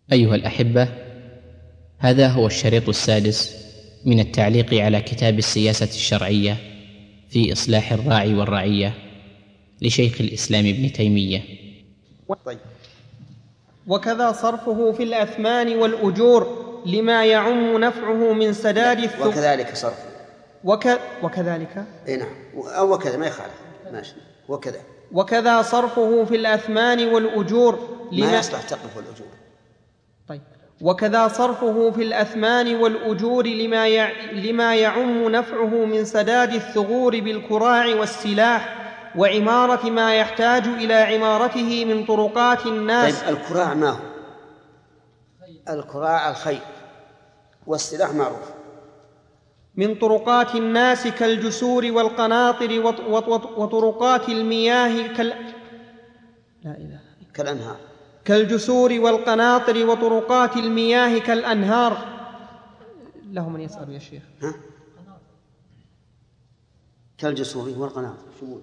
أيها الأحبة، هذا هو الشريط السادس من التعليق على كتاب السياسة الشرعية في إصلاح الراعي والرعية لشيخ الإسلام ابن تيمية. طيب. وكذا صرفه في الأثمان والأجور لما يعم نفعه من سداد الثمن. وكذلك صرفه وكذلك نعم، أو وكذا ما يخالف، ماشي. وكذا صرفه في الأثمان والأجور ما يصلح تقف الأجور. طيب. وكذا صرفه في الأثمان والأجور لما يعم نفعه من سداد الثغور بالكراع والسلاح وعمارة ما يحتاج إلى عمارته من طرقات الناس. طيب، الكراع ما هو؟ الكراع الخيل، والسلاح معروف. من طرقات الناس كالجسور والقناطر وطرقات المياه كالأنهار. كالجسور والقناطر وطرقات المياه كالأنهار. له من يسأل يا شيخ؟ كالجسور والقناطر شو؟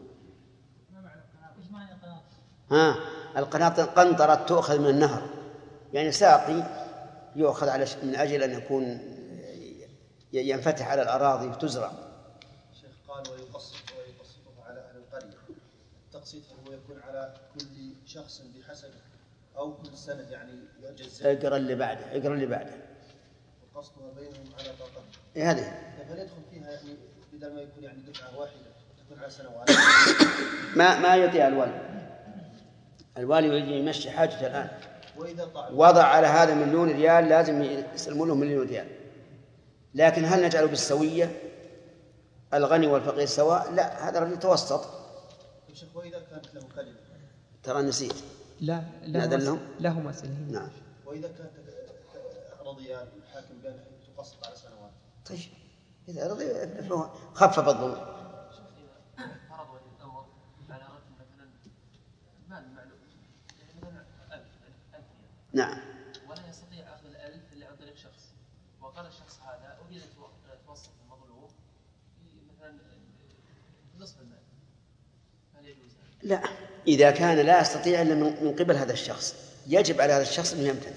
القناطر قنطرة تؤخذ من النهر، يعني ساقي يؤخذ من أجل أن يكون ينفتح على الأراضي وتزرع. شيخ قال ويقصده على أهل القرية. التقسيط هو يكون على كل شخص بحسب أو كل سنة، يعني يجزء. اقرأ اللي بعده. وقصدها بينهم على طاقة. هذه. فهل يدخل فيها يعني بدل ما يكون يعني دفعة واحدة تكون على سنوات؟ ما يطيع الوالي يجي يمشي حاجته الآن. وإذا وضع على هذا 1,000,000 ريال لازم يسلموا له 1,000,000 ريال. لكن هل نجعله بالسوية، الغني والفقير سواء؟ لا، هذا رجل توسط. وإذا كانت له كلمة؟ ترى نسيت. لا له مسألة. نعم. وإذا كانت رضي الحاكم بأن تقسط على سنوات؟ طيب، إذا رضي خفف الظلم. فرضوا الأمر على رجل مثلا مال معلوم، مثلا 1000 نعم. ولا يستطيع أخذ 1000 إلا عن طريق شخص، وقال الشخص هذا أريد أن توصف المظلوم مثلا نصف المال، هل يجوز؟ لا، إذا كان لا يستطيع إلا من قبل هذا الشخص يجب على هذا الشخص أن يمتنع،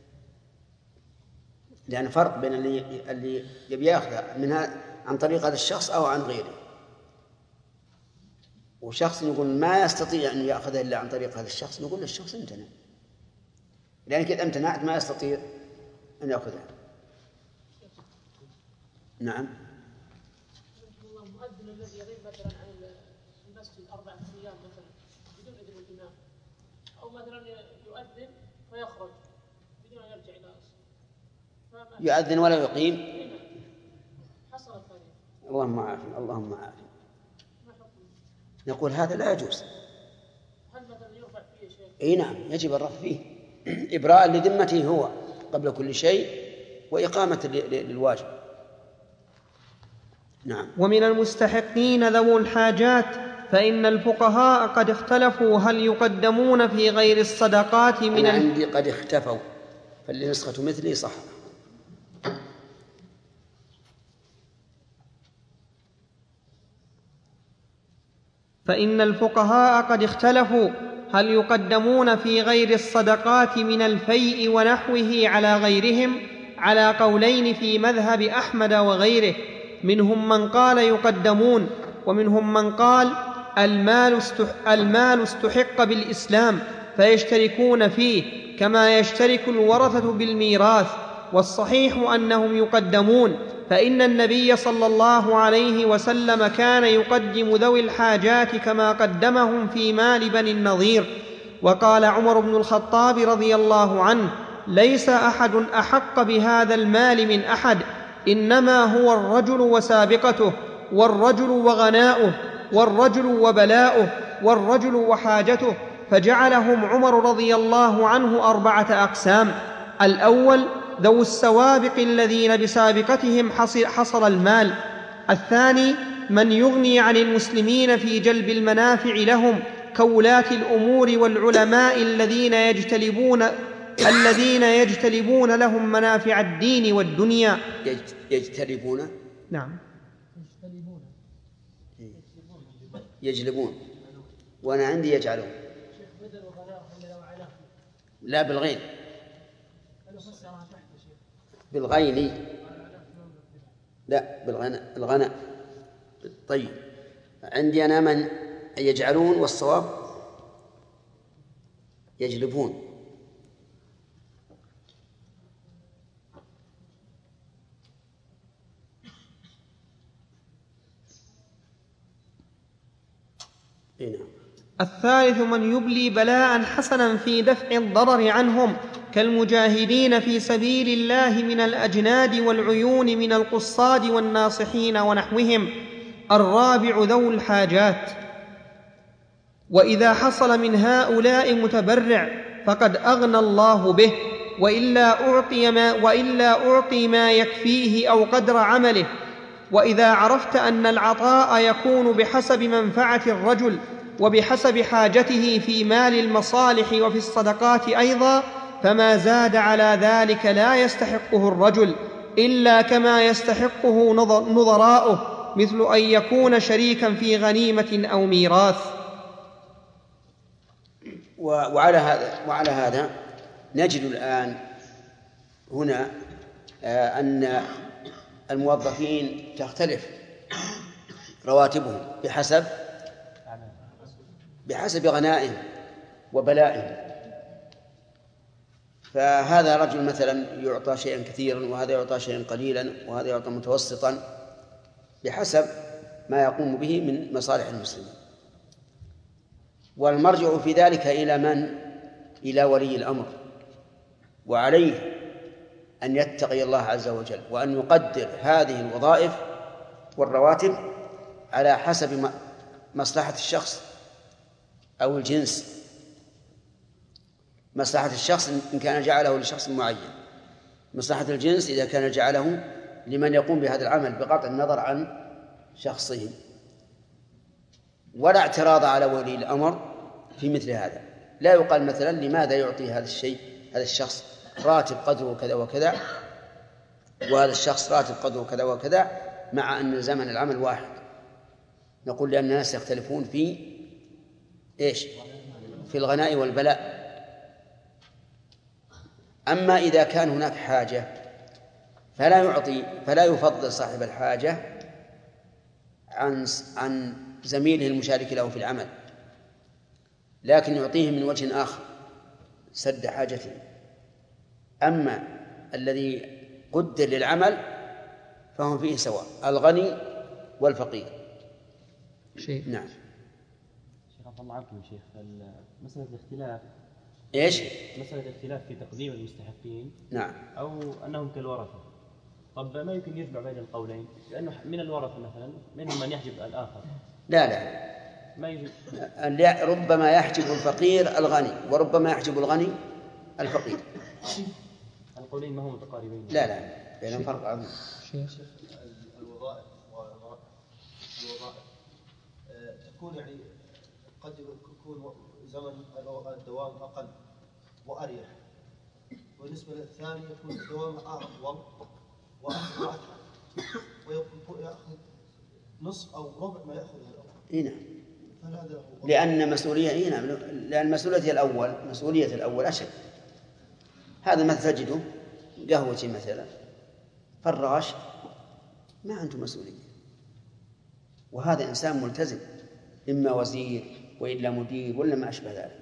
لأن فرق بين اللي يبي يأخذ منها عن طريق هذا الشخص أو عن غيره، وشخص يقول ما يستطيع أن يأخذه إلا عن طريق هذا الشخص، نقول للشخص امتنع، لأنك إذا امتنعت ما يستطيع أن يأخذها. نعم. المؤذن الذي يغيب مثلا عن المسجد 4 أيام مثلا بدون إذن الإمام، أو مثلا يؤذن ويخرج بدون أن يرجع إلى أصله، يؤذن ولا يقيم. حصلت هذه. اللهم عافية. نقول هذا لا يجوز. هل مثلا يرفع فيه شيء؟ اي نعم، يجب الرفع فيه إبراء لذمته هو قبل كل شيء، وإقامة للواجب. نعم. ومن المستحقين ذو الحاجات، فإن الفقهاء قد اختلفوا هل يقدمون في غير الصدقات من أنا عندي قد اختفوا، فاللي نسخة مثلي صح. فإن الفقهاء قد اختلفوا هل يقدمون في غير الصدقات من الفيء ونحوه على غيرهم، على قولين في مذهب أحمد وغيره. منهم من قال يقدمون، ومنهم من قال المال استحق بالإسلام فيشتركون فيه كما يشترك الورثة بالميراث، والصحيح أنهم يقدمون، فإن النبي صلى الله عليه وسلم كان يقدم ذوي الحاجات كما قدمهم في مال بني النضير. وقال عمر بن الخطاب رضي الله عنه: ليس أحد أحق بهذا المال من أحد، إنما هو الرجل وسابقته، والرجل وغناؤه، والرجل وبلاؤه، والرجل وحاجته. فجعلهم عمر رضي الله عنه 4 أقسام: الأول ذو السوابق الذين بسابقتهم حصل المال. الثاني من يغني عن المسلمين في جلب المنافع لهم كولاة الأمور والعلماء الذين يجتلبون لهم منافع الدين والدنيا. يجتلبون. نعم. يجلبون، وأنا عندي يجعلون. لا بالغين. بالغين، لا بالغنى. طيب عندي أنا من يجعلون، والصواب يجلبون. الثالث من يبلي بلاء حسنا في دفع الضرر عنهم كالمجاهدين في سبيل الله من الأجناد والعيون من القصاد والناصحين ونحوهم. الرابع ذو الحاجات. وإذا حصل من هؤلاء متبرع فقد أغنى الله به، وإلا أعطي ما يكفيه أو قدر عمله. وإذا عرفت أن العطاء يكون بحسب منفعة الرجل وبحسب حاجته في مال المصالح وفي الصدقات أيضا، فما زاد على ذلك لا يستحقه الرجل إلا كما يستحقه نظراؤه، مثل أن يكون شريكا في غنيمة أو ميراث. وعلى هذا نجد الآن هنا أن الموظفين تختلف رواتبهم بحسب غنائهم وبلائهم. فهذا رجل مثلا يعطى شيئا كثيرا، وهذا يعطى شيئا قليلا، وهذا يعطى متوسطا بحسب ما يقوم به من مصالح المسلمين. والمرجع في ذلك إلى من؟ إلى ولي الأمر، وعليه أن يتقي الله عز وجل وأن يقدر هذه الوظائف والرواتب على حسب مصلحة الشخص أو الجنس. مصلحة الشخص إن كان جعله لشخص معين، مصلحة الجنس إذا كان جعله لمن يقوم بهذا العمل بقطع النظر عن شخصه. ولا اعتراض على ولي الأمر في مثل هذا. لا يقال مثلا لماذا يعطي هذا الشخص راتب قدره كذا وكذا، وهذا الشخص راتب قدره كذا وكذا، مع أن زمن العمل واحد. نقول لأن الناس يختلفون في في الغناء والبلاء. أما إذا كان هناك حاجة فلا يفضل صاحب الحاجة عن زميله المشارك له في العمل، لكن يعطيه من وجه آخر سد حاجته. أما الذي قدر للعمل فهم فيه سواء، الغني والفقير. نعم. شيخ الله عنكم شيخ، مسألة الاختلاف مسألة الاختلاف في تقديم المستحقين، نعم، أو أنهم كالورثة. طب ما يمكن يجمع بين القولين؟ لأنه من الورثة مثلا منهم من يحجب الآخر. لا ما يجب. ربما يحجب الفقير الغني، وربما يحجب الغني الفقير. القولين ما هم متقاربين. لا بينهم فرق عظيم. الوظائف تكون يعني قد يكون زمن الدوام أقل وأريح، وبالنسبة للثاني يكون الدوام أطول وأتعب، ويكون يأخذ نصف أو ربع ما يأخذ الأول. نعم. لأن مسؤولية الأول أشد. هذا مثل تجده قهوتي مثلا، فراش ما عنده مسؤولية، وهذا إنسان ملتزم، إما وزير وإلا مدير ولا ما أشبه ذلك.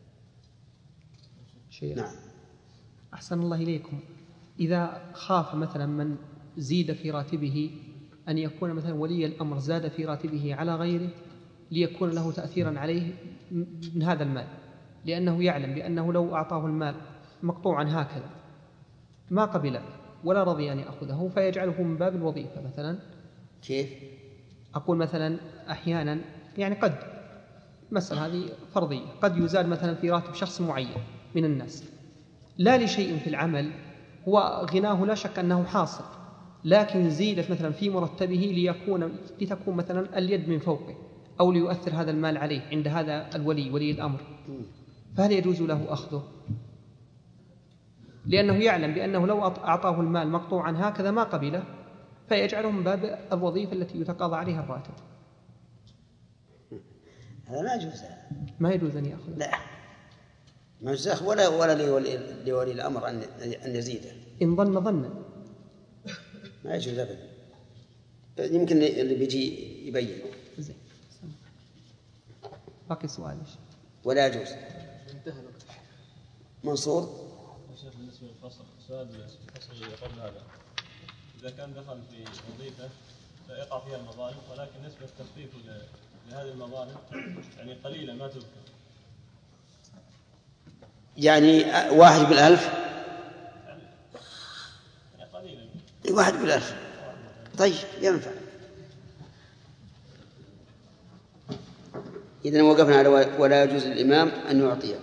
نعم. أحسن الله إليكم. إذا خاف مثلا من زيد في راتبه أن يكون مثلا ولي الأمر زاد في راتبه على غيره ليكون له تأثيرا عليه من هذا المال، لأنه يعلم بأنه لو أعطاه المال مقطوعا هكذا ما قبل ولا رضي أن يأخذه، فيجعله من باب الوظيفة مثلا. كيف؟ أقول مثلا أحيانا يعني قد مسألة هذه فرضية، قد يزاد مثلا في راتب شخص معين من الناس لا لشيء في العمل، هو غناه لا شك أنه حاصل، لكن زيدت مثلا في مرتبه لتكون مثلا اليد من فوقه، أو ليؤثر هذا المال عليه عند هذا ولي الأمر، فهل يجوز له أخذه؟ لأنه يعلم بأنه لو أعطاه المال مقطوعا هكذا ما قبله، فيجعله من باب الوظيفة التي يتقاضى عليها الراتب. هذا ما يجوز. ما يجوز أن يأخذ. لا، مجزاخ ولا لولي الأمر أن يزيده إن ظن ظنا ما يجوز أبدا. يمكن اللي بيجي يبين. زين. باقي سؤال ولا يجوز. منصور. شيخ بالنسبة للفصل سؤال الفصل اللي قبل هذا إذا كان دخل في وظيفة يقع فيها المظالم ولكن نسبة تخفيفه لهذه المظالم يعني قليلة ما تذكر يعني 1 بالألف يعني قليلا 1 بالألف طيب ينفع. إذن وقفنا على ولا يجوز للإمام أن يعطيه.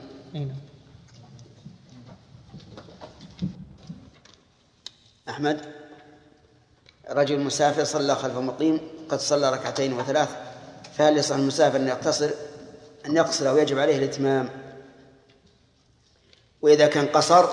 أحمد رجل مسافر صلى خلف مقيم قد صلى 2 و3 فهل يصح المسافر أن يقصر أو يجب عليه الإتمام؟ وإذا كان قصر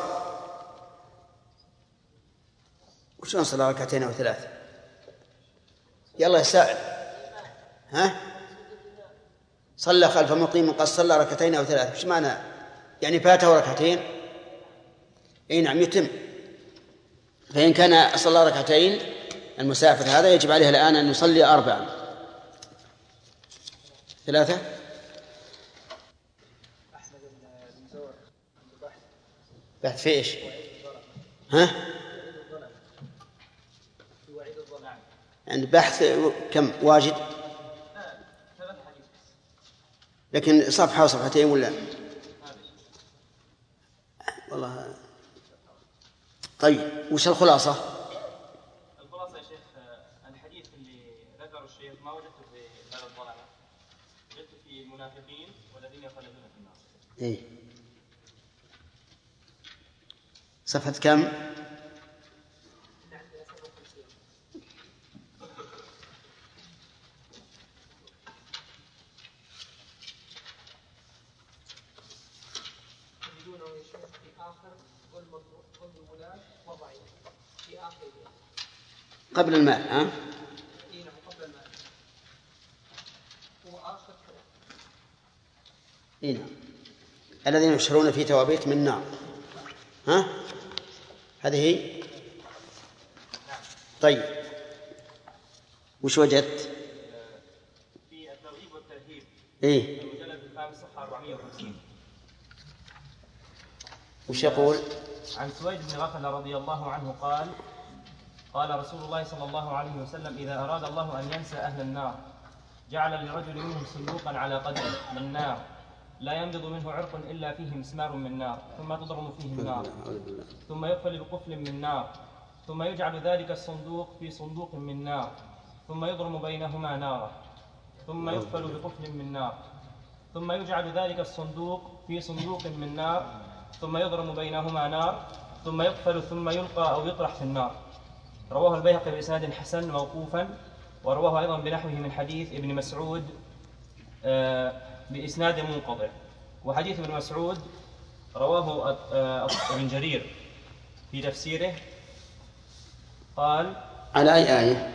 وشون صلى 2 و3؟ يلا يسائل. ها صلى خلف مقيم قد صلى 2 أو 3 وش معنى؟ يعني فاته 2 أي نعم يتم. فإن كان صلى 2 المسافر هذا يجب عليه الآن أن يصلي 4 3. بحث في إيش؟ ها؟ يعني بحث كم واجد؟ لكن صفحة وصفحتين ولا؟ والله. طيب وش الخلاصة؟ الخلاصة يا شيخ الحديث اللي ذكره الشيخ ما وجدته في هذا الظلمة، وجدته في المنافقين والذين يخلدون في النار. إيه. صفحة كم؟ قبل المال. ها؟ قبل المال هو آخر إيه نعم. الذين يشرون في توابيت من نار. ها؟ هذه هي. طيب وش وجدت؟ في الترغيب والترهيب. إيه. المجلد الخامس صفحة 450. وش يقول؟ عن سويد بن غفل رضي الله عنه قال: قال رسول الله صلى الله عليه وسلم: إذا أراد الله أن ينسى أهل النار جعل لرجل منهم صندوقا على قدر من نار لا ينبض منه عرق إلا فيه مسمار من نار ثم تضرم فيه النار ثم يقفل بقفل من نار ثم يجعل ذلك الصندوق في صندوق من نار ثم يضرم بينهما نارا ثم يقفل بقفل من نار ثم يجعل ذلك الصندوق في صندوق من نار ثم يضرم بينهما نار ثم يقفل ثم يلقى أو يطرح في النار. رواه البيهقي بإسناد حسن موقوفا، ورواه أيضا بنحوه من حديث ابن مسعود بإسناد منقطع. وحديث ابن مسعود رواه ابن جرير في تفسيره قال: على أي آية؟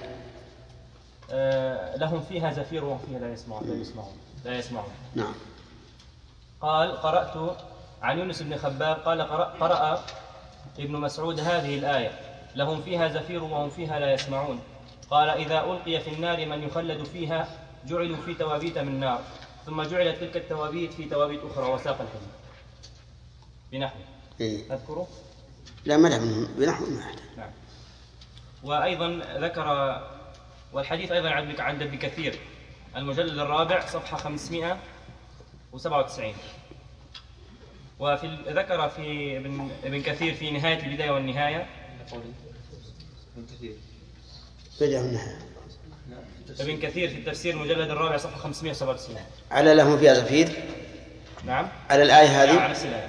لهم فيها زفير وهم فيها لا يسمعون. نعم. قال: قرأت عن يونس بن خباب قال: قرأ ابن مسعود هذه الآية: لهم فيها زفير وهم فيها لا يسمعون. قال: إذا ألقي في النار من يخلد فيها جعلوا في توابيت من نار ثم جعلت تلك التوابيت في توابيت أخرى. وساق الحديث بنحو. أذكره؟ لا ما له بنحو ما أحد. نعم. وأيضا ذكر والحديث أيضا عند ابن كثير المجلد الرابع صفحة 597. وفي ذكر في ابن كثير في نهاية البداية والنهاية ابن كثير في التفسير المجلد الرابع صفحة 597 على لهم فيها زفير. نعم على الآية هذه. على الآية.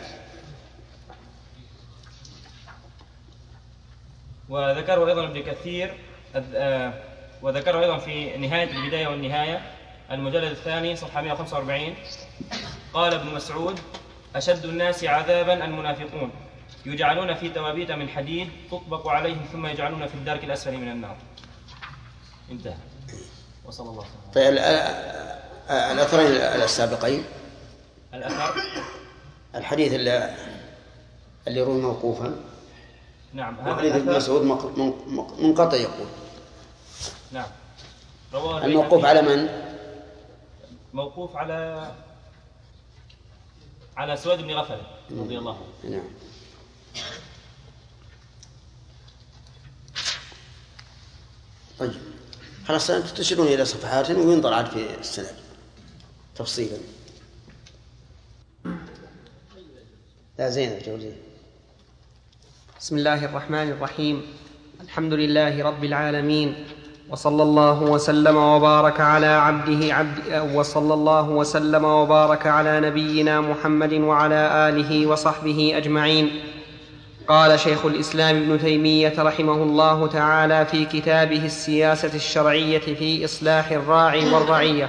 وذكره أيضا ابن كثير وذكره أيضا في نهاية البداية والنهاية المجلد الثاني صفحة 145. قال ابن مسعود: أشد الناس عذابا المنافقون يجعلون في توابيت من حديد تطبق عليهم ثم يجعلون في الدرك الأسفل من النار. انتهى. وصلى الله عليه وسلم. طيب الأثرين السابقين. الأثر الحديث اللي روي موقوفا. نعم. حديث ابن مسعود منقطع يقول. نعم. الموقوف على من؟ موقوف على سويد بن غفل رضي الله عنه. نعم. طيب خلاص تشيرون إلى صفحات وينظر عاد في السند تفصيلا. لا زين الجوزي. بسم الله الرحمن الرحيم. الحمد لله رب العالمين، وصلى الله وسلم وبارك على نبينا محمد وعلى آله وصحبه أجمعين. قال شيخ الإسلام ابن تيمية رحمه الله تعالى في كتابه السياسة الشرعية في إصلاح الراعي والرعية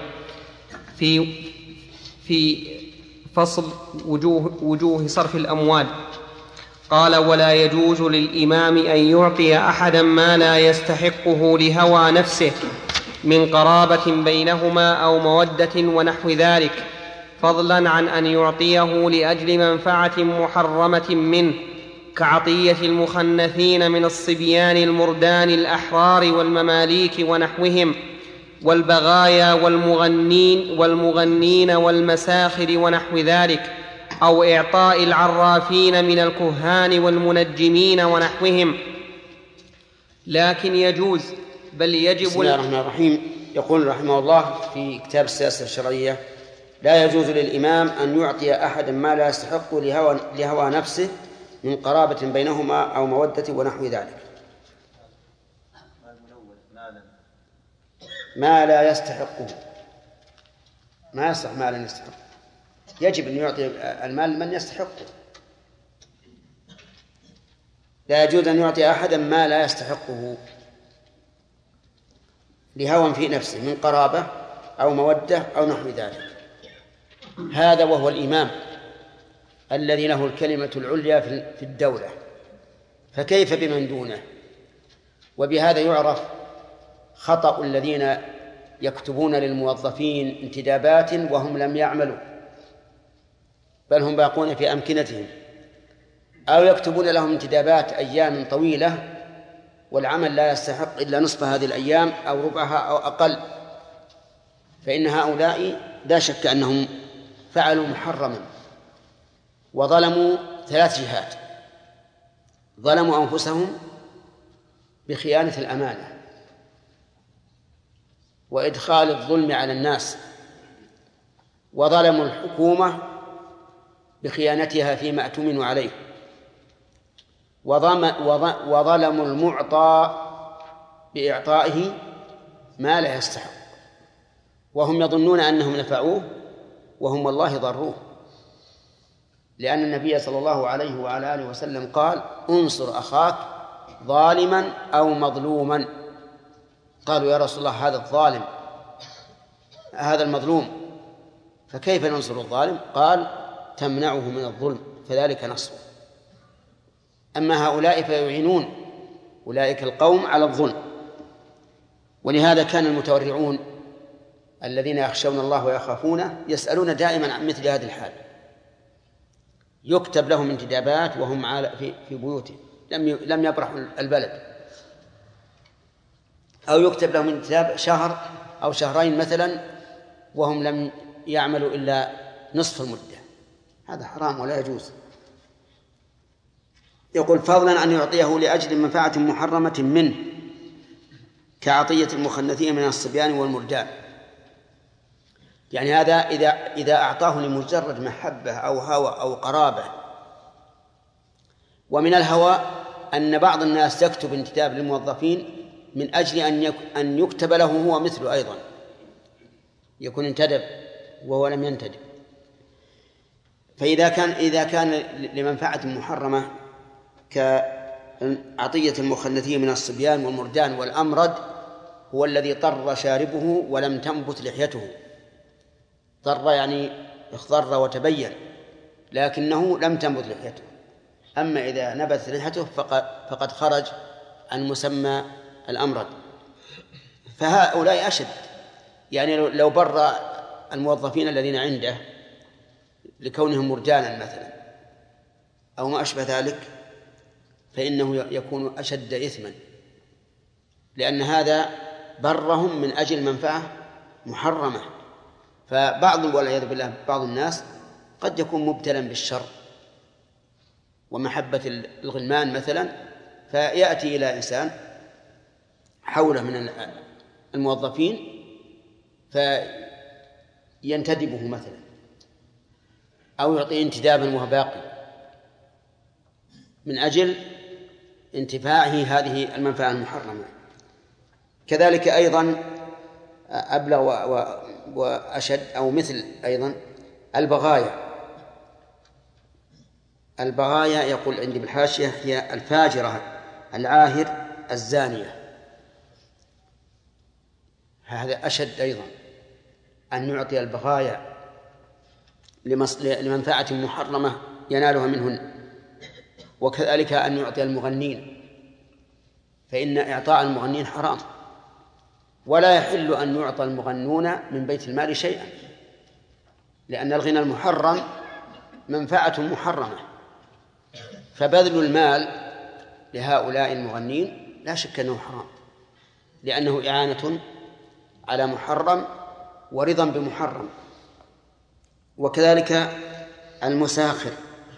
في فصل وجوه صرف الأموال، قال: ولا يجوز للإمام أن يعطي أحدا ما لا يستحقه لهوى نفسه من قرابة بينهما أو مودة ونحو ذلك، فضلا عن أن يعطيه لأجل منفعة محرمة منه، كعطية المخنثين من الصبيان المردان الأحرار والمماليك ونحوهم، والبغايا والمغنين والمساخر ونحو ذلك، أو إعطاء العرافين من الكهان والمنجمين ونحوهم. لكن يجوز بل يجب. بسم الله الرحمن الرحيم. يقول رحمه الله في كتاب السياسة الشرعية: لا يجوز للإمام أن يعطي أحدا ما لا يستحق لهوى نفسه من قرابة بينهما أو مودة ونحو ذلك. ما لا يستحقه، ما يصح ما لا يستحق، يجب أن يعطي المال من يستحقه. لا يجوز أن يعطي أحدا ما لا يستحقه لهوى في نفسه من قرابة أو مودة أو نحو ذلك. هذا وهو الإمام الذي له الكلمة العليا في الدولة، فكيف بمن دونه؟ وبهذا يعرف خطأ الذين يكتبون للموظفين انتدابات وهم لم يعملوا، بل هم باقون في أمكنتهم، أو يكتبون لهم انتدابات أيام طويلة والعمل لا يستحق إلا نصف هذه الأيام أو ربعها أو أقل، فإن هؤلاء لا شك أنهم فعلوا محرما وظلموا 3 جهات: ظلموا أنفسهم بخيانة الأمانة وإدخال الظلم على الناس، وظلموا الحكومة بخيانتها فيما اؤتمنوا عليه، وظلموا المعطى بإعطائه ما لا يستحق، وهم يظنون أنهم نفعوه وهم والله ضروه، لأن النبي صلى الله عليه وعلى آله وسلم قال: انصر أخاك ظالما أو مظلوما. قالوا: يا رسول الله هذا الظالم هذا المظلوم فكيف ننصر الظالم؟ قال: تمنعه من الظلم فذلك نصره. أما هؤلاء فيعينون أولئك القوم على الظلم. ولهذا كان المتورعون الذين يخشون الله ويخافونه يسألون دائما عن مثل هذه الحال، يكتب لهم انتدابات وهم في بيوتهم لم يبرحوا البلد، أو يكتب لهم انتداب شهر أو شهرين مثلا وهم لم يعملوا إلا نصف المدة. هذا حرام ولا يجوز. يقول: فضلا أن يعطيه لأجل منفعة محرمة منه، كعطية المخنثين من الصبيان والمردان. يعني هذا إذا أعطاه لمجرد محبة أو هوى أو قرابة. ومن الهوى أن بعض الناس يكتب انتداب للموظفين من أجل أن يكتب له هو مثله أيضا، يكون انتدب وهو لم ينتدب. فإذا كان لمنفعة محرمة كعطية المخنثين من الصبيان والمردان، والأمرد هو الذي طر شاربه ولم تنبت لحيته، طر يعني اخضر وتبين لكنه لم تنبت لحيته. أما إذا نبت لحيته فقد خرج عن مسمى الأمرد. فهؤلاء أشد، يعني لو بر الموظفين الذين عنده لكونه مرجانا مثلا أو ما أشبه ذلك، فإنه يكون أشد إثما، لأن هذا برهم من أجل منفعة محرمة. فبعض والعياذ بالله بعض الناس قد يكون مبتلا بالشر ومحبة الغلمان مثلا، فيأتي إلى إنسان حوله من الموظفين فينتدبه مثلا أو يعطيه انتدابا وهو باقي من أجل انتفاعه هذه المنفعة المحرمة. كذلك أيضا أبلغ وأشد أو مثل أيضا البغايا يقول عندي بالحاشية هي الفاجرة العاهر الزانية. هذا أشد أيضا، أن يعطي البغايا لمنفعة محرمة ينالها منهن. وكذلك أن يعطي المغنين، فإن إعطاء المغنين حرام، ولا يحل أن يعطى المغنون من بيت المال شيئا، لأن الغنى المحرم منفعة محرمة، فبذل المال لهؤلاء المغنين لا شك أنه حرام، لأنه إعانة على محرم ورضا بمحرم. وكذلك المساخر،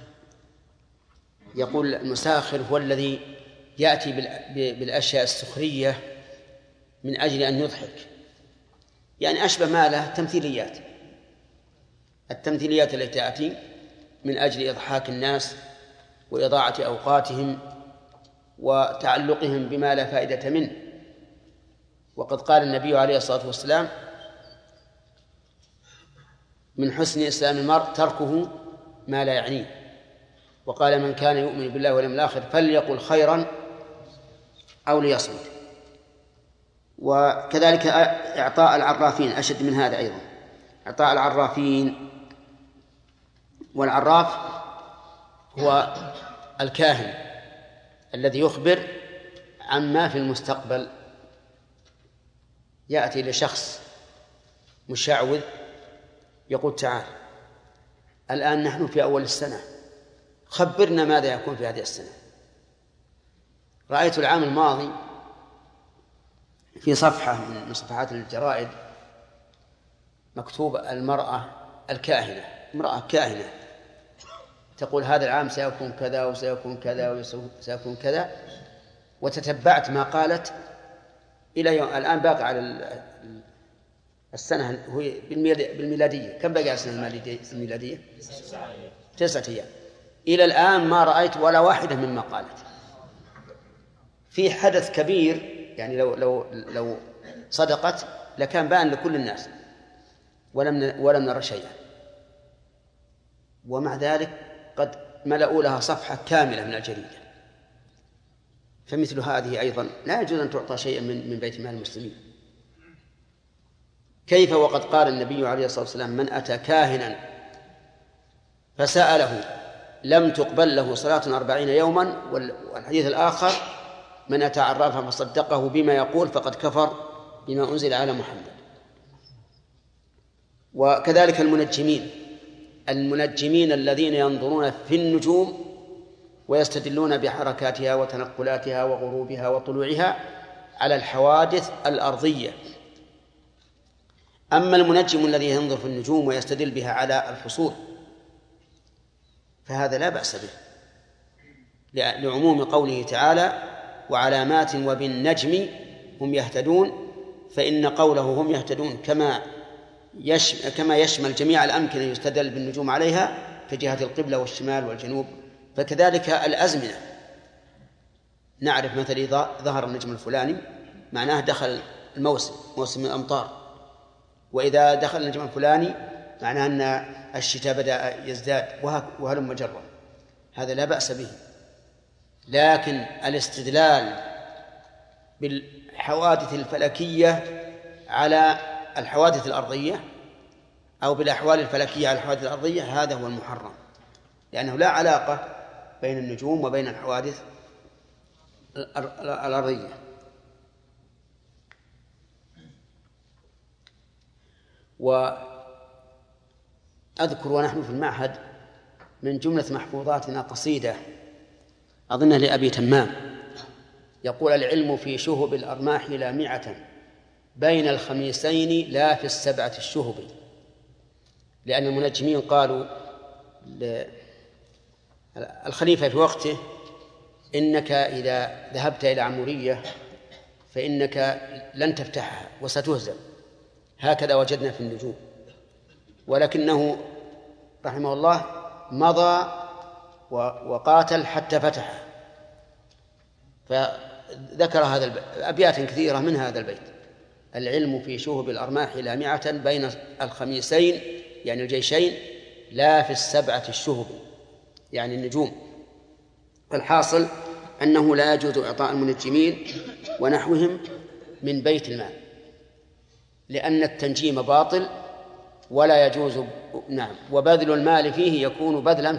يقول المساخر هو الذي يأتي بالأشياء السخرية من أجل أن يضحك، يعني أشبه ما له التمثيليات التي تأتي من أجل إضحاك الناس وإضاعة أوقاتهم وتعلقهم بما لا فائدة منه. وقد قال النبي عليه الصلاة والسلام: من حسن إسلام المرء تركه ما لا يعنيه. وقال: من كان يؤمن بالله واليوم الآخر فليقل خيرا أو ليصمت. وكذلك إعطاء العرافين أشد من هذا أيضا، إعطاء العرافين. والعراف هو الكاهن الذي يخبر عما في المستقبل، يأتي لشخص مشعوذ يقول: تعال الآن نحن في أول السنة، خبرنا ماذا يكون في هذه السنة. رأيت العام الماضي في صفحة من صفحات الجرائد مكتوب المرأة الكاهنة، امرأة كاهنة تقول هذا العام سيكون كذا وسيكون كذا وسيكون كذا، وتتبعت ما قالت إلى يوم الآن باقي على السنة هو بالميلادية. كم باقي على السنة الميلادية؟ 9 أيام. إلى الآن ما رأيت ولا واحدة مما قالت. في حدث كبير، يعني لو صدقت لكان بان لكل الناس، ولم نرى شيئا، ومع ذلك قد ملأوا لها صفحة كاملة من الجريدة. فمثل هذه أيضا لا يجوز أن تعطى شيئا من بيت مال المسلمين. كيف وقد قال النبي عليه الصلاة والسلام: من أتى كاهنا فسأله لم تقبل له صلاة 40 يوما. والحديث الآخر: من أتى عرافا فصدقه بما يقول فقد كفر بما أنزل على محمد. وكذلك المنجمين الذين ينظرون في النجوم ويستدلون بحركاتها وتنقلاتها وغروبها وطلوعها على الحوادث الأرضية. أما المنجم الذي ينظر في النجوم ويستدل بها على الفصول فهذا لا بأس به، لعموم قوله تعالى: وعلامات وبالنجم هم يهتدون. فإن قوله هم يهتدون كما يشمل جميع الأمكنة يستدل بالنجوم عليها كجهة القبلة والشمال والجنوب، فكذلك الأزمنة. نعرف مثل إذا ظهر النجم الفلاني معناه دخل موسم الأمطار، وإذا دخل النجم الفلاني معناه أن الشتاء بدأ يزداد، وهلم جرا. هذا لا بأس به. لكن الاستدلال بالحوادث الفلكية على الحوادث الأرضية أو بالأحوال الفلكية على الحوادث الأرضية هذا هو المحرم، لأنه لا علاقة بين النجوم وبين الحوادث الأرضية. أذكر ونحن في المعهد من جملة محفوظاتنا قصيدة أظنها لأبي تمام يقول: العلم في شهب الأرماح لامعة بين الخميسين لا في السبعة الشهب. لأن المنجمين قالوا الخليفة في وقته: إنك إذا ذهبت إلى عمورية فإنك لن تفتحها وستهزم، هكذا وجدنا في النجوم. ولكنه رحمه الله مضى وقاتل حتى فتحها، فذكر هذا أبيات كثيرة من هذا البيت: العلم في شهب الأرماح لامعة بين الخميسين يعني الجيشين لا في السبعة الشهب يعني النجوم. الحاصل أنه لا يجوز إعطاء المنجمين ونحوهم من بيت المال، لأن التنجيم باطل ولا يجوز. نعم، وبذل المال فيه يكون بذلا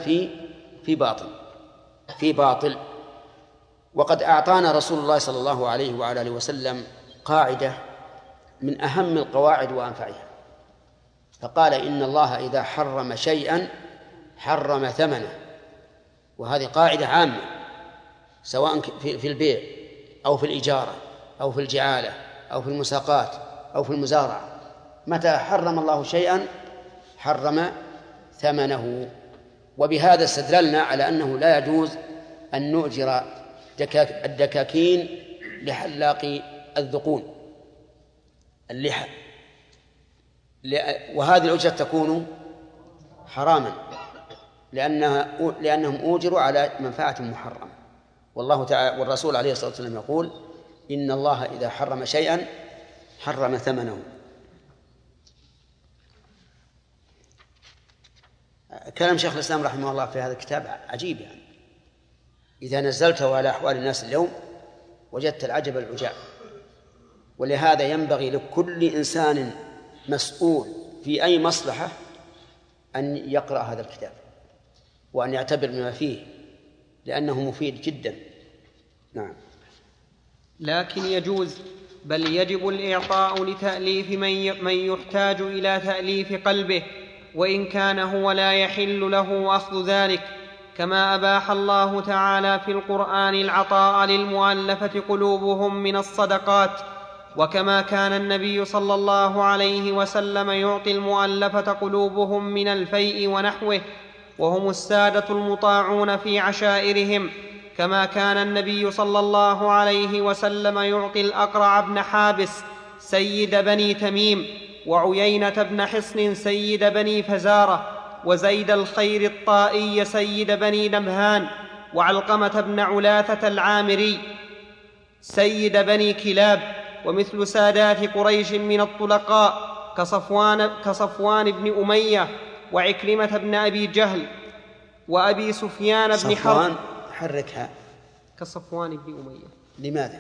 في باطل. وقد أعطانا رسول الله صلى الله عليه وعلى آله وسلم قاعدة من أهم القواعد وأنفعها، فقال: إن الله إذا حرم شيئا حرم ثمنه. وهذه قاعدة عامة سواء في البيع أو في الإجارة أو في الجعالة أو في المساقات أو في المزارعة، متى حرم الله شيئا حرم ثمنه. وبهذا استدللنا على أنه لا يجوز أن نؤجر الدكاكين لحلاق الذقون اللحى، وهذه الأجرة تكون حراما لأنهم أوجروا على منفعة محرمة. والله تعالى والرسول عليه الصلاة والسلام يقول: إن الله إذا حرم شيئا حرم ثمنه. كلام شيخ الإسلام رحمه الله في هذا الكتاب عجيب، يعني إذا نزلته على أحوال الناس اليوم وجدت العجب العجاب. ولهذا ينبغي لكل إنسان مسؤول في أي مصلحة أن يقرأ هذا الكتاب وأن يعتبر بما فيه، لأنه مفيد جدا. نعم. لكن يجوز بل يجب الإعطاء لتأليف من يحتاج إلى تأليف قلبه، وإن كان هو لا يحل له أخذ ذلك، كما أباح الله تعالى في القرآن العطاء للمؤلفة قلوبهم من الصدقات، وكما كان النبي صلى الله عليه وسلم يعطي المؤلفة قلوبهم من الفيء ونحوه، وهم السادة المطاعون في عشائرهم، كما كان النبي صلى الله عليه وسلم يعطي الأقرع بن حابس سيد بني تميم، وعيينة بن حصن سيد بني فزارة، وزيد الخير الطائي سيد بني نبهان، وعلقمة بن علاثة العامري سيد بني كلاب، ومثل سادات قريش من الطلقاء كصفوان بن أمية وعكرمة بن أبي جهل وأبي سفيان بن حرب. حركها كصفوان بن أمية. لماذا؟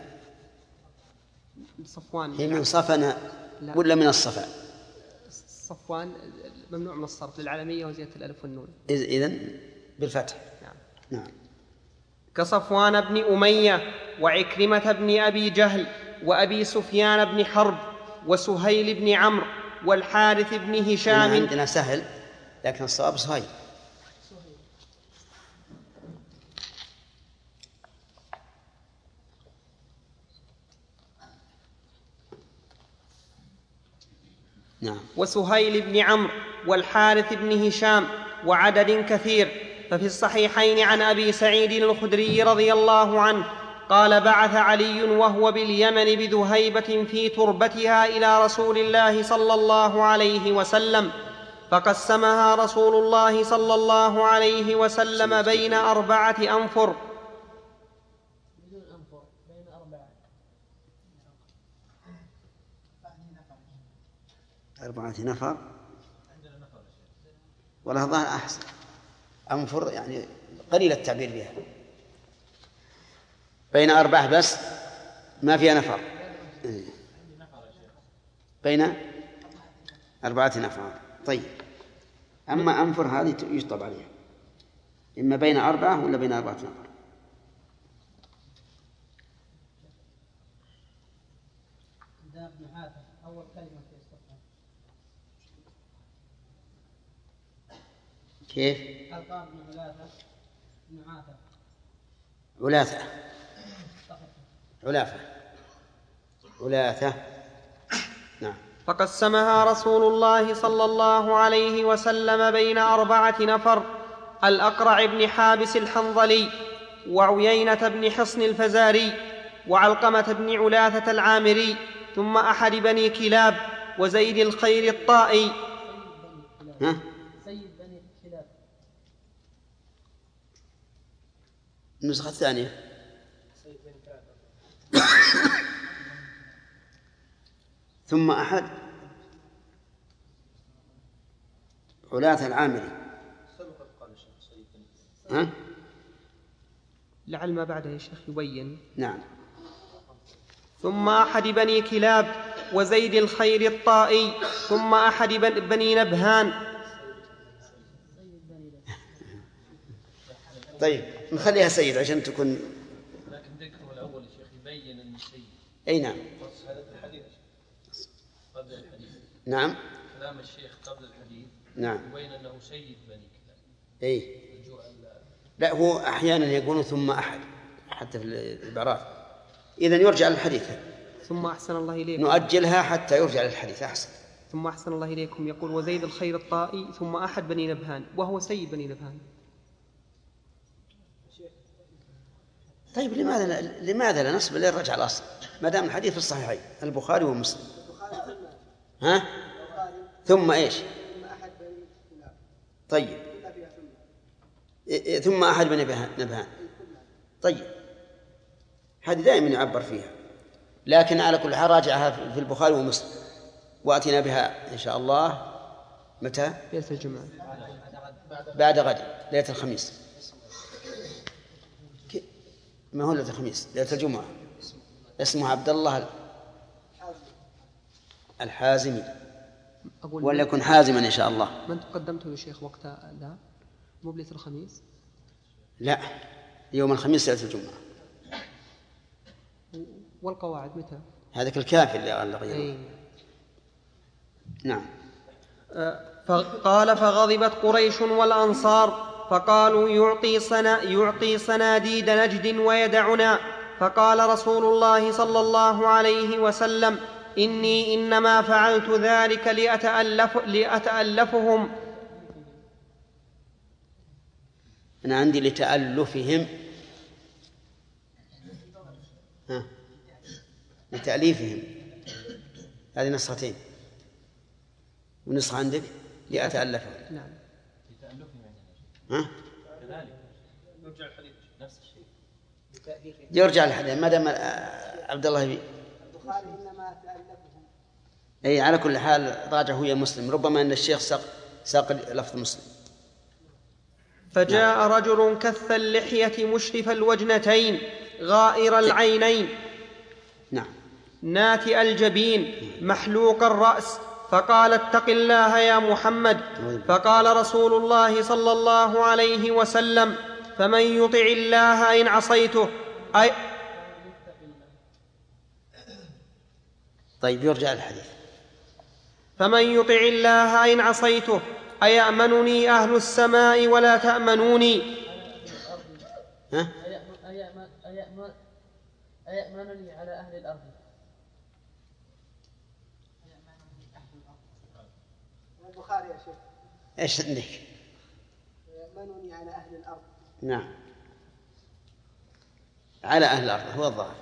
صفوان هي من صفنا ولا من الصفا؟ صفوان ممنوع من الصرف للعالمية وزيادة الألف والنون، إذن بالفتح. نعم. كصفوان بن أمية وعكرمة بن أبي جهل وأبي سفيان بن حرب وسهيل بن عمرو والحارث بن هشام. عندنا سهل لكن الصواب سهيل. نعم. وسهيل بن عمرو والحارث بن هشام وعدد كثير. ففي الصحيحين عن أبي سعيد الخدري رضي الله عنه قال: بعث علي وهو باليمن بذهيبة في تربتها إلى رسول الله صلى الله عليه وسلم، فقسمها رسول الله صلى الله عليه وسلم بين 4 أنفر. أربعة نفر ولا ظاهر أحسن. أنفر يعني قليل التعبير بها، بين 4 بس ما فيها نفر، بين 4 نفر. طيب، أما أنفر هذه يشطب عليها، إما بين 4 ولا بين 4 نفر. أول كلمة في كيف؟ ألقاب من علاثة نعاثة علاثة. نعم. فقسمها رسول الله صلى الله عليه وسلم بين 4 نفر: الأقرع بن حابس الحنظلي، وعيينة بن حصن الفزاري، وعلقمة بن علاثة العامري، ثم أحد بني كلاب، وزيد الخير الطائي. سيد بني كلاب. النسخة الثانية ثم أحد علاثة العامري. لعل ما بعده يا شيخ يبين. نعم. ثم أحد بني كلاب، وزيد الخير الطائي، ثم أحد بني نبهان. طيب نخليها سيد عشان تكون. لكن ذكره الأول يا شيخ يبين أنه سيد. أي نعم. قبل الحديث. نعم. كلام الشيخ قبل الحديث. نعم. يبين أنه سيد بني كلاب. أي. لا هو أحيانا يقول ثم أحد حتى في الإعراب. إذن يرجع للحديث. ثم أحسن الله إليكم. نؤجلها حتى يرجع للحديث أحسن. ثم أحسن الله إليكم يقول: وزيد الخير الطائي، ثم أحد بني نبهان، وهو سيد بني نبهان. طيب لماذا لا نصب للرجع الأصل ما دام الحديث في الصحيحين البخاري ومسلم؟ ثم إيش؟ طيب ثم أحد بني نبهان. طيب هذه دائما يعبر فيها، لكن على كل حال راجعها في البخاري ومسلم، وأتينا بها إن شاء الله متى؟ ليلة الجمعة بعد غد ليلة الخميس. ما هو ليلة الخميس؟ ليلة الجمعة. اسمه عبد الله الحازمي، وليكن حازما إن شاء الله. من تقدمته يا شيخ وقت ذا؟ مو بليلة الخميس؟ لا، يوم الخميس ليلة الجمعة. والقواعد متى؟ هذاك الكافي اللي غيره. نعم. قال: فغضبت قريش والأنصار فقالوا: يعطي صناديد نجد ويدعنا. فقال رسول الله صلى الله عليه وسلم: إني إنما فعلت ذلك لأتألفهم. أنا عندي لتألفهم، لتأليفهم. هذه نسختين، ونسخة عندك لأتألفهم. نعم. كذلك يرجع الحديث نفس الشيء. يرجع الحديث ما دام عبد الله البخاري إنما تألفهم. أي على كل حال راجع هو مسلم، ربما أن الشيخ ساق لفظ مسلم. فجاء رجل كث اللحية مشرف الوجنتين غائر العينين نعم ناتئ الجبين محلوق الرأس، فقال: اتق الله يا محمد. فقال رسول الله صلى الله عليه وسلم: فمن يطع الله إن عصيته طيب يرجع الحديث. فمن يطع الله إن عصيته أيأمنني أهل السماء ولا تأمنوني؟ أيأمنني على أهل الأرض. البخاري يا شيخ. ايش عندك؟ يأمنني على أهل الأرض. نعم، على أهل الأرض هو الظاهر.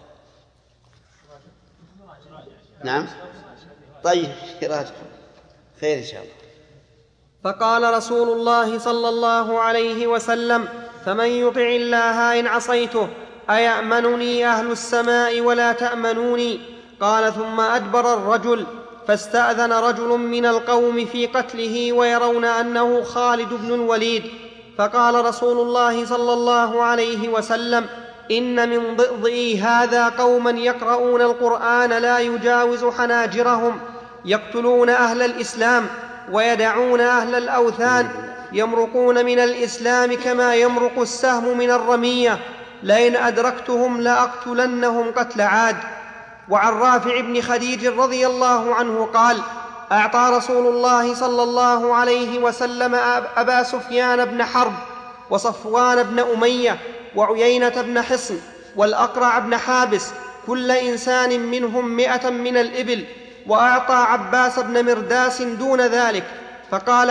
نعم طيب راجع خير إن شاء الله. فقال رسول الله صلى الله عليه وسلم: فمن يطع الله إن عصيته أيأمنني أهل السماء ولا تأمنوني؟ قال: ثم أدبر الرجل، فاستأذن رجل من القوم في قتله ويرون أنه خالد بن الوليد. فقال رسول الله صلى الله عليه وسلم: إن من ضئضئي هذا قوما يقرؤون القرآن لا يجاوز حناجرهم، يقتلون أهل الإسلام ويدعون أهل الأوثان، يمرقون من الإسلام كما يمرق السهم من الرمية، لئن أدركتهم لأقتلنهم قتل عاد. وعن رافع بن خديج رضي الله عنه قال: أعطى رسول الله صلى الله عليه وسلم أبا سفيان بن حرب وصفوان بن أمية وعيينة بن حصن والأقرع بن حابس كل إنسان منهم 100 من الإبل، وأعطى عباس بن مرداس دون ذلك. فقال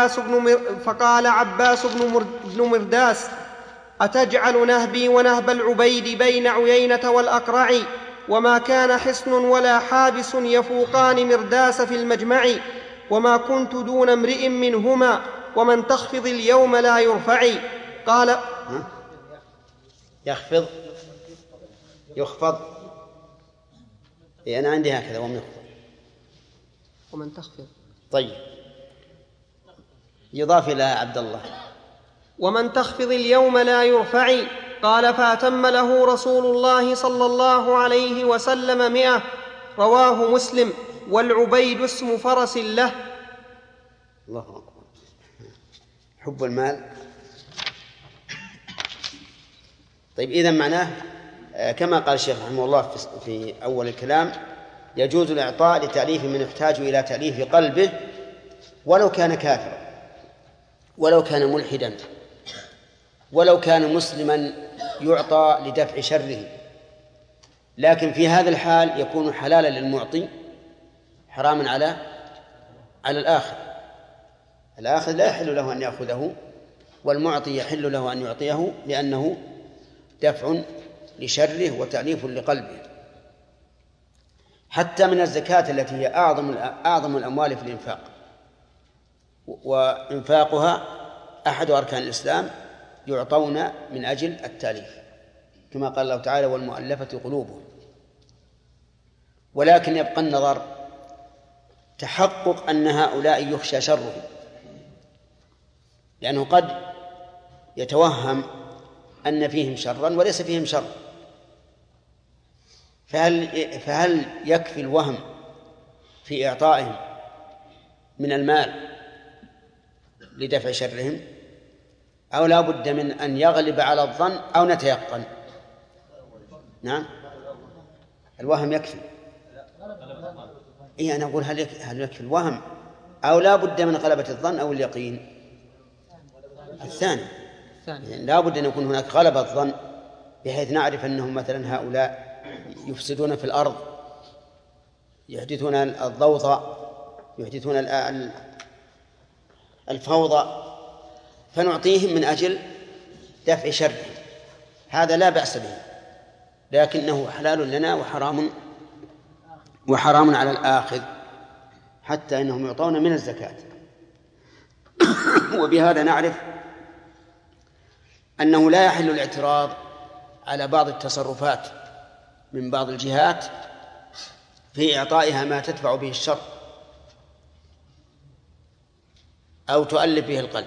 عباس بن مرداس: أتجعل نهبي ونهب العبيد بين عيينة والأقرع؟ وما كان حصن ولا حابس يفوقان مرداس في المجمع، وما كنت دون امرئ منهما، ومن تخفض اليوم لا يرفع. قال يخفض. أنا عندي هكذا ومن تخفض. طيب، يضاف إلى عبد الله: ومن تخفض اليوم لا يرفع. قال: فأتم له رسول الله صلى الله عليه وسلم 100. رواه مسلم. والعبيد اسم فرس له. الله أكبر. حب المال. طيب، إذن معناه كما قال الشيخ رحمه الله في أول الكلام: يجوز الإعطاء لتأليف من يحتاج إلى تأليف قلبه، ولو كان كافرا، ولو كان ملحدا، ولو كان مسلما، يعطى لدفع شره. لكن في هذا الحال يكون حلالا للمعطي، حراما على الآخذ لا يحل له أن يأخذه، والمعطي يحل له أن يعطيه، لأنه دفع لشره وتأليف لقلبه. حتى من الزكاة التي هي أعظم الأموال في الإنفاق، وإنفاقها أحد أركان الإسلام، يعطون من أجل التأليف، كما قال الله تعالى: والمؤلفة قلوبهم. ولكن يبقى النظر تحقق أن هؤلاء يخشى شرهم، لأنه قد يتوهم أن فيهم شرا وليس فيهم شر، فهل يكفي الوهم في إعطائهم من المال لدفع شرهم، أو لا بد من أن يغلب على الظن أو نتيقن؟ نعم، الوهم يكفي. أنا أقول هل يكفي الوهم، أو لا بد من غلبة الظن أو اليقين؟ الثاني. يعني لا بد أن يكون هناك غلبة الظن، بحيث نعرف أنهم مثلا هؤلاء يفسدون في الأرض، يحدثون الضوضاء، يحدثون الفوضى، فنعطيهم من أجل دفع شر. هذا لا بأس به، لكنه حلال لنا وحرام على الآخذ، حتى إنهم يعطون من الزكاة. وبهذا نعرف أنه لا يحل الاعتراض على بعض التصرفات من بعض الجهات في إعطائها ما تدفع به الشر أو تؤلف به القلب،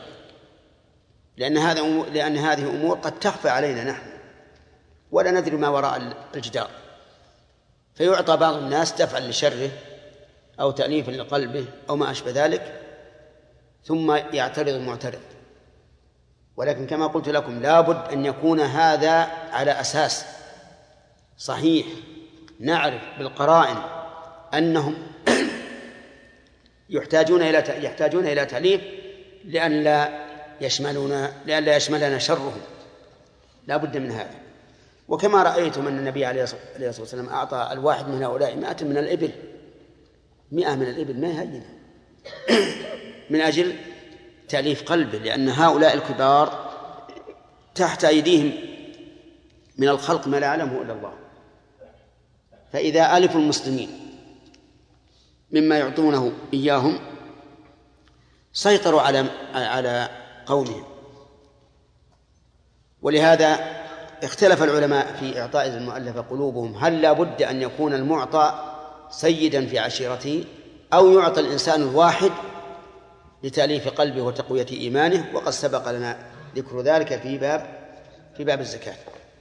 لأن هذه أمور قد تخفى علينا نحن ولا ندري ما وراء الجدار، فيعطى بعض الناس دفعا لشره أو تأليفا لقلبه أو ما أشبه ذلك، ثم يعترض المعترض. ولكن كما قلت لكم لابد أن يكون هذا على أساس صحيح، نعرف بالقرائن أنهم يحتاجون إلى تأليف لئلا يشملنا شرهم، لا بد من هذا. وكما رأيتم أن النبي عليه الصلاة والسلام أعطى الواحد من هؤلاء 100 من الإبل، 100 من الإبل ما هينة، من أجل تأليف قلبه، لأن هؤلاء الكبار تحت أيديهم من الخلق ما لا يعلمه إلا الله، فإذا ألفوا المسلمين مما يعطونه إياهم سيطروا على قومهم. ولهذا اختلف العلماء في إعطاء المؤلفة قلوبهم، هل لا بد أن يكون المعطى سيدا في عشيرته، أو يعطى الإنسان الواحد لتأليف قلبه وتقوية إيمانه؟ وقد سبق لنا ذكر ذلك في باب الزكاة.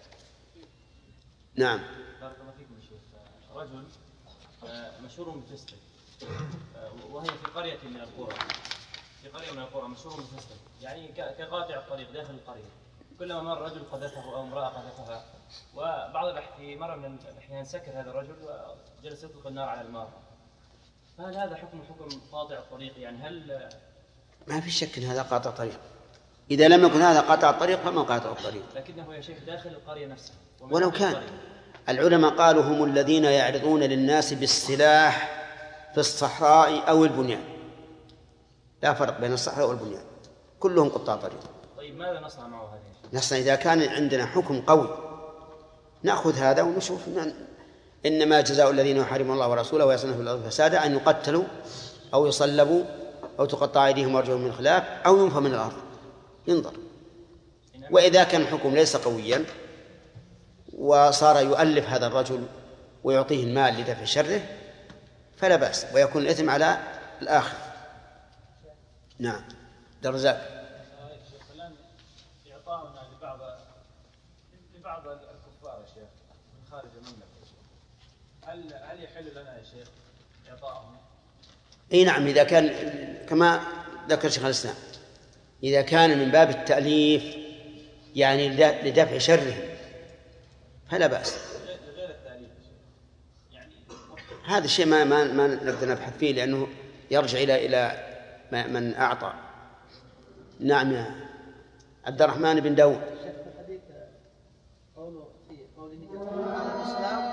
نعم. بارك الله فيكم شيخ. رجل مشهور بالفسق، وهي في قرية من القرى مشهور بالفسق، يعني كقاطع الطريق داخل القرية، كلما مر رجل قذفه أو امرأة قذفها، وبعض في مرة من الأحيان سكر هذا الرجل وجلس يطلق النار على المار. هل هذا حكم قاطع الطريق؟ يعني هل ما في شك أن هذا قاطع طريق. إذا لم يكن هذا قاطع الطريق فما قاطع الطريق. لكنه يا شيخ داخل القرية نفسها. ولو كان. العلماء قالوا هم الذين يعرضون للناس بالسلاح في الصحراء أو البنيان، لا فرق بين الصحراء والبنيان، كلهم قطاع طريق. طيب ماذا نصنع معه هذا؟ نصنع إذا كان عندنا حكم قوي نأخذ هذا ونشوف إنما جزاء الذين يحاربون الله ورسوله ويصنعون في الأرض فسادا أن يقتلوا أو يصلبوا أو تقطع أيديهم وأرجلهم من خلاف أو ينفوا من الأرض، ينظر. وإذا كان الحكم ليس قويا وصار يؤلف هذا الرجل ويعطيه المال لدفع شره فلا بأس، ويكون الإثم على الآخر. نعم. درزاك. الآن إعطاؤنا لبعض الكفار يا شيخ من خارج المملكة، هل يحل لنا يا شيخ إعطاؤهم؟ أي نعم، إذا كان كما ذكر شيخ الإسلام إذا كان من باب التأليف يعني لدفع شرهم فلا بأس. غير التأليف يعني هذا الشيء ما نقدر نبحث فيه لأنه يرجع إلى من أعطى. نعم يا عبد الرحمن بن داود. الحديث قوله في قوله الإسلام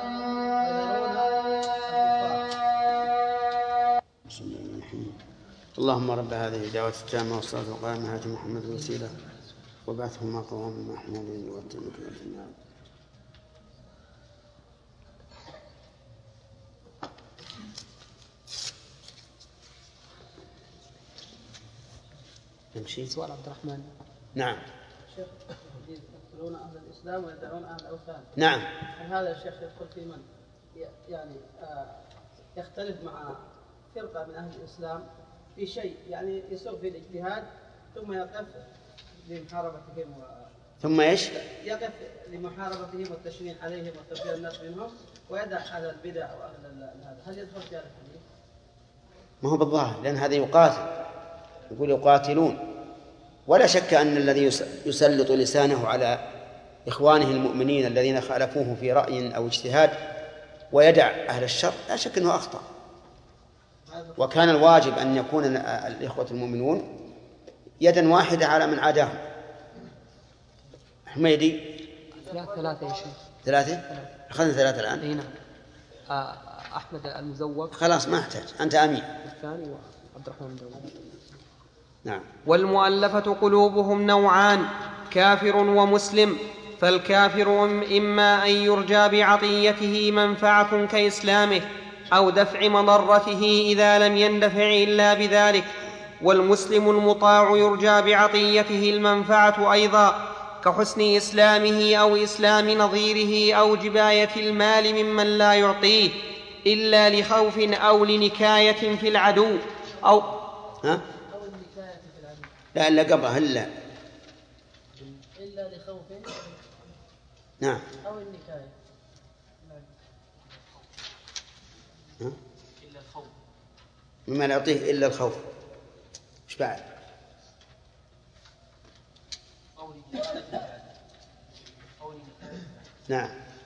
اللهم رب هذه الدعوة التامة والصلاة والقائمة آت محمد الوسيلة وبعثه مقام محمود واتمك في النار. نمشي. سؤال عبد الرحمن. نعم. شيخ يقتلون أهل الإسلام ويدعون أهل الأوثان. نعم. هل هذا الشيخ يدخل في من يعني يختلف مع فرقة من أهل الإسلام في شيء يعني يسوق في الاجتهاد ثم يقف لمحاربتهم ثم ايش؟ يقف لمحاربتهم والتشنيع عليهم وتربية الناس منهم ويدع أهل البدع وأهل هذا، هل يدخل في هذا الحديث؟ ما هو بالظاهر لأن هذا يقاتل، يقول يقاتلون، ولا شك أن الذي يسلط لسانه على إخوانه المؤمنين الذين خالفوه في رأي أو اجتهاد ويدع أهل الشر لا شك أنه أخطأ. وكان الواجب أن يكون الإخوة المؤمنون يدا واحدة على من عاداهم. حميدي. ثلاثة يا شيخ. ثلاثة؟ أخذنا ثلاثة الآن. اي نعم. أحمد المزوق. خلاص ما احتاج، أنت أمين. الثاني وعبد الرحمن داود. نعم. والمؤلفة قلوبهم نوعان كافر ومسلم، فالكافر إما أن يرجى بعطيته منفعة كإسلامه أو دفع مضرته إذا لم يندفع إلا بذلك، والمسلم المطاع يرجى بعطيته المنفعة أيضا كحسن إسلامه أو إسلام نظيره أو جباية المال ممن لا يعطيه إلا لخوف أو لنكاية في العدو أو النكاية في العدو. لا إلا قبلها إلا لخوف. نعم. أو النكاية. إلا الخوف. مما لا يعطيه إلا الخوف. إيش بعد؟ نعم.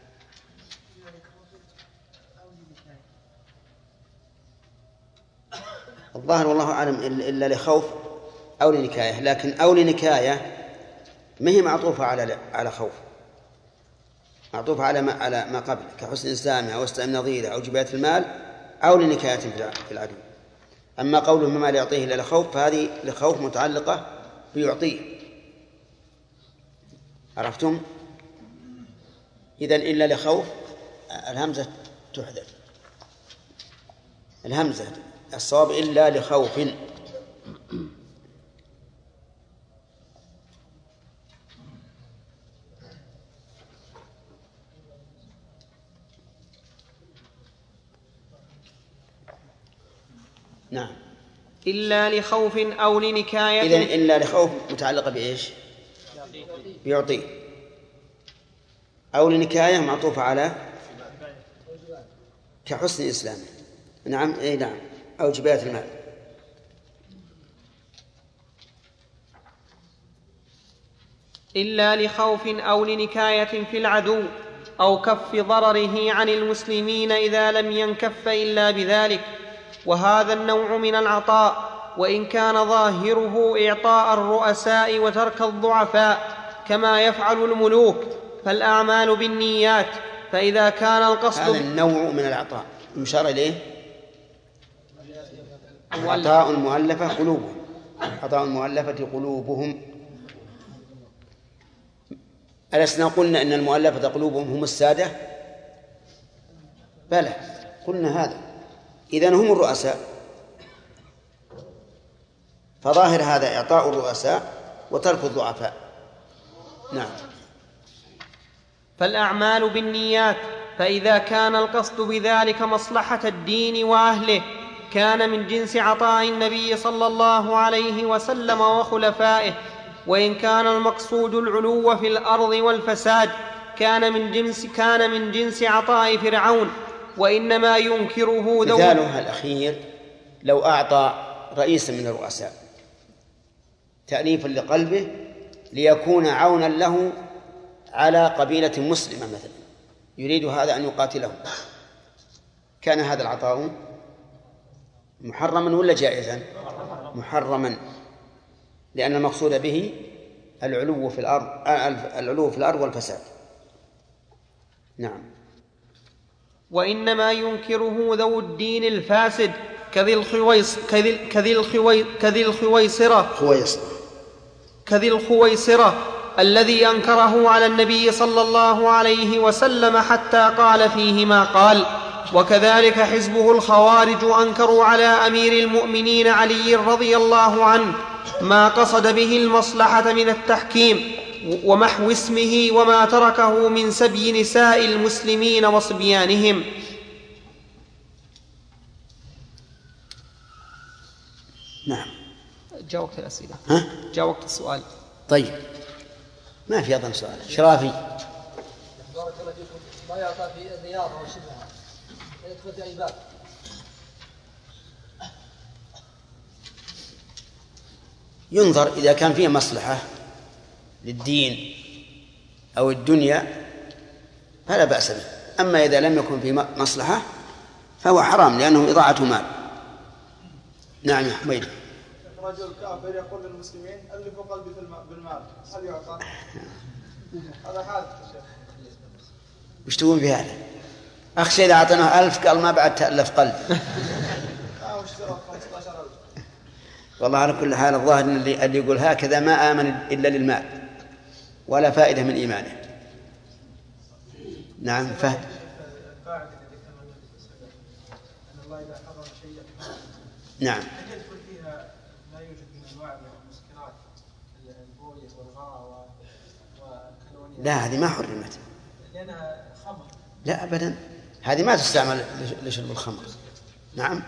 الظاهر والله أعلم إلا لخوف أو لنكاية، لكن أو لنكاية ما هي معطوفة على خوف، معطوفة على ما قبل كحسن إسلامه أو إسلام نظيره أو جباية المال أو لنكاية في العدو. أما قوله مما لا يعطيه إلا لخوف فهذه لخوف متعلقة بيعطيه. عرفتم؟ إذن إلا لخوف الهمزة تحذف، الهمزة الصواب إلا لخوف. نعم. إلا لخوف أو لنكاية. إذن إلا لخوف متعلقة بإيش؟ بيعطيه، أو لنكاية معطوفة على كحسن إسلامه. نعم. أي نعم. أو جباية المال. إلا لخوف أو لنكاية في العدو أو كف ضرره عن المسلمين إذا لم ينكف إلا بذلك، وهذا النوع من العطاء وإن كان ظاهره إعطاء الرؤساء وترك الضعفاء كما يفعل الملوك، فالأعمال بالنيات. فإذا كان القصد هذا النوع من العطاء المشار إليه عطاء المؤلفة قلوبهم، عطاء المؤلفة قلوبهم. ألسنا قلنا إن المؤلفة قلوبهم هم السادة؟ بلى، قلنا هذا. إذن هم الرؤساء، فظاهر هذا إعطاء الرؤساء وترك الضعفاء. نعم. فالأعمال بالنيات، فإذا كان القصد بذلك مصلحة الدين وأهله كان من جنس عطاء النبي صلى الله عليه وسلم وخلفائه، وإن كان المقصود العلو في الأرض والفساد كان من جنس عطاء فرعون. وإنما ينكره مثاله الأخير لو أعطى رئيسا من الرؤساء تأليفا لقلبه ليكون عونا له على قبيلة مسلمة مثلا، يريد هذا أن يقاتله، كان هذا العطاء محرما ولا جائزا؟ محرما، لأن المقصود به العلو في الأرض والفساد. نعم. وإنما ينكره ذو الدين الفاسد كذي الخويصرة الذي أنكره على النبي صلى الله عليه وسلم حتى قال فيه ما قال. وكذلك حزبه الخوارج أنكروا على أمير المؤمنين علي رضي الله عنه ما قصد به المصلحة من التحكيم ومحو اسمه وما تركه من سبي نساء المسلمين وصبيانهم. نعم. جاء وقت الأسئلة. جاء وقت السؤال. طيب، ما في أظن سؤال. شرافي. بارك الله فيكم. ما يعطى في الرياضة وشبهها يدخل في أي باب؟ ينظر إذا كان فيه مصلحة للدين أو الدنيا فلا بأس به، أما إذا لم يكن فيه مصلحة فهو حرام لأنه إضاعة مال. نعم يا حميد. رجل كافر يقول للمسلمين ألفوا قلبي بالمال، هل يعطى؟ هذا حادث يا شيخ. وش تقول في هذا؟ أخشى إذا أعطيناه 1000 قال ما بعد تألف قلب. والله على كل حال الظاهر أن اللي يقول هكذا ما آمن إلا للمال ولا فائدة من إيمانه. نعم. فهد. نعم. لا، هذه ما حرمت. لا أبدا، هذه ما تستعمل لشرب الخمر. نعم.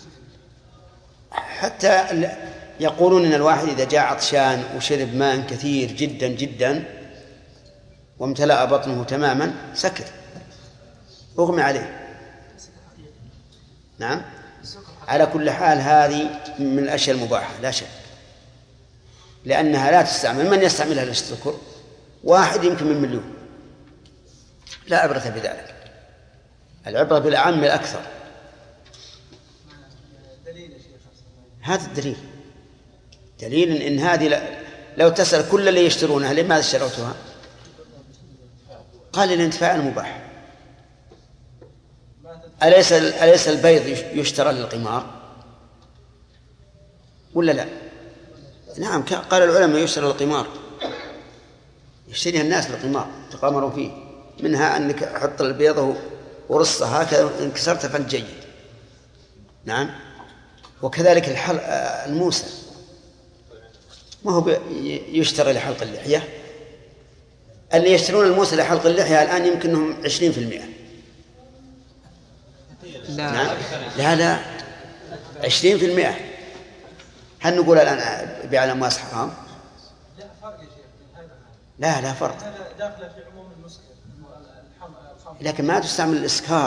حتى يقولون إن الواحد إذا جاء عطشان وشرب ماء كثير جدا جدا وامتلأ بطنه تماما سكت أغمي عليه. نعم. على كل حال هذه من الأشياء المباحة لا شك، لأنها لا تستعمل. من يستعملها للسكر؟ واحد يمكن من مليون. لا عبرة بذلك، العبرة بالأعم الأكثر. هذا الدليل، دليل إن هذه لو تسأل كل اللي يشترونها لماذا اشتروتها؟ قال الانتفاع المباح. أليس البيض يشترى للقمار ولا لا؟ نعم، قال العلماء يشترى للقمار، يشتريها الناس للقمار تقامروا فيه، منها أنك حط البيضة ورصها هكذا إن كسرتها فأنت جيد. نعم. وكذلك الموسى ما هو يشترى لحلق اللحية. اللي يشترون الموسى لحلق اللحية الآن يمكنهم 20%. لا 20%. هل نقول الآن بيع الأمواس حرام؟ لا فرق. لكن ما تستعمل الإسكار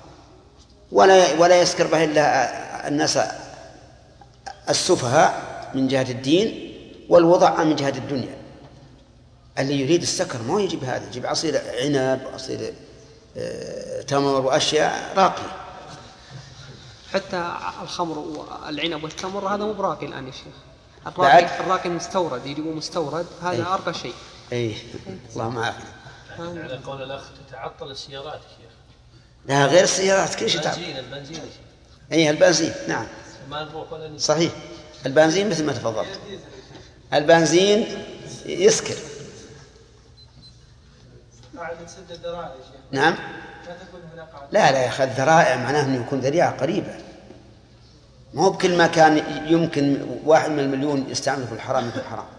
ولا يسكر به إلا الناس السفهاء من جهة الدين والوضع من جهة الدنيا. اللي يريد السكر ما يجيب هذا، يجيب عصير عنب، عصير تمر وأشياء راقية. حتى الخمر والعنب والتمر هذا مو براقي الآن يا شيخ. الراقي مستورد، يجيبوا مستورد، هذا أرقى شيء. الله معك. على قول الأخ تتعطل السيارات يا شيخ. لا غير السيارات كل شيء البنزين البنزين نعم صحيح. البنزين مثل ما تفضلت، البنزين يسكر. نعم. لا يا أخي، الذرائع معناه أنه يكون ذريعة قريبة، مو بكل ما كان يمكن 1 من المليون يستعمل في الحرام مثل الحرام.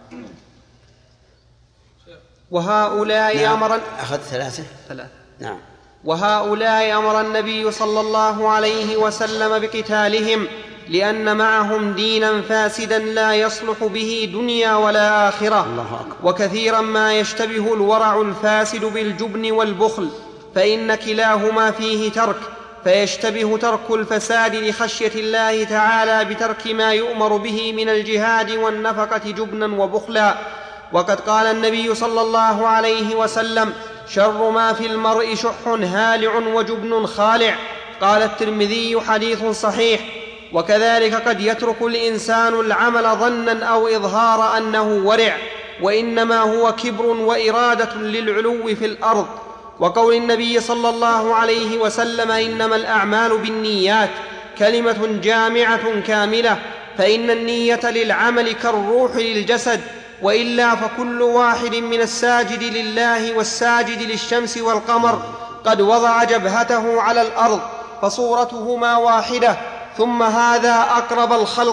وهؤلاء أمر أخذ 3. نعم. وهؤلاء أمر النبي صلى الله عليه وسلم بقتالهم لأن معهم دينا فاسدا لا يصلح به دنيا ولا آخرة. الله أكبر. وكثيرا ما يشتبه الورع الفاسد بالجبن والبخل، فإن كلاهما فيه ترك، فيشتبه ترك الفساد لخشية الله تعالى بترك ما يؤمر به من الجهاد والنفقة جبنا وبخلا. وقد قال النبي صلى الله عليه وسلم: شر ما في المرء شح هالع وجبن خالع. قال الترمذي: حديث صحيح. وكذلك قد يترك الإنسان العمل ظنا أو إظهار أنه ورع، وإنما هو كبر وإرادة للعلو في الأرض. وقول النبي صلى الله عليه وسلم: إنما الأعمال بالنيات، كلمة جامعة كاملة، فإن النية للعمل كالروح للجسد، وإلا فكل واحد من الساجد لله والساجد للشمس والقمر قد وضع جبهته على الأرض فصورتهما واحدة، ثم هذا أقرب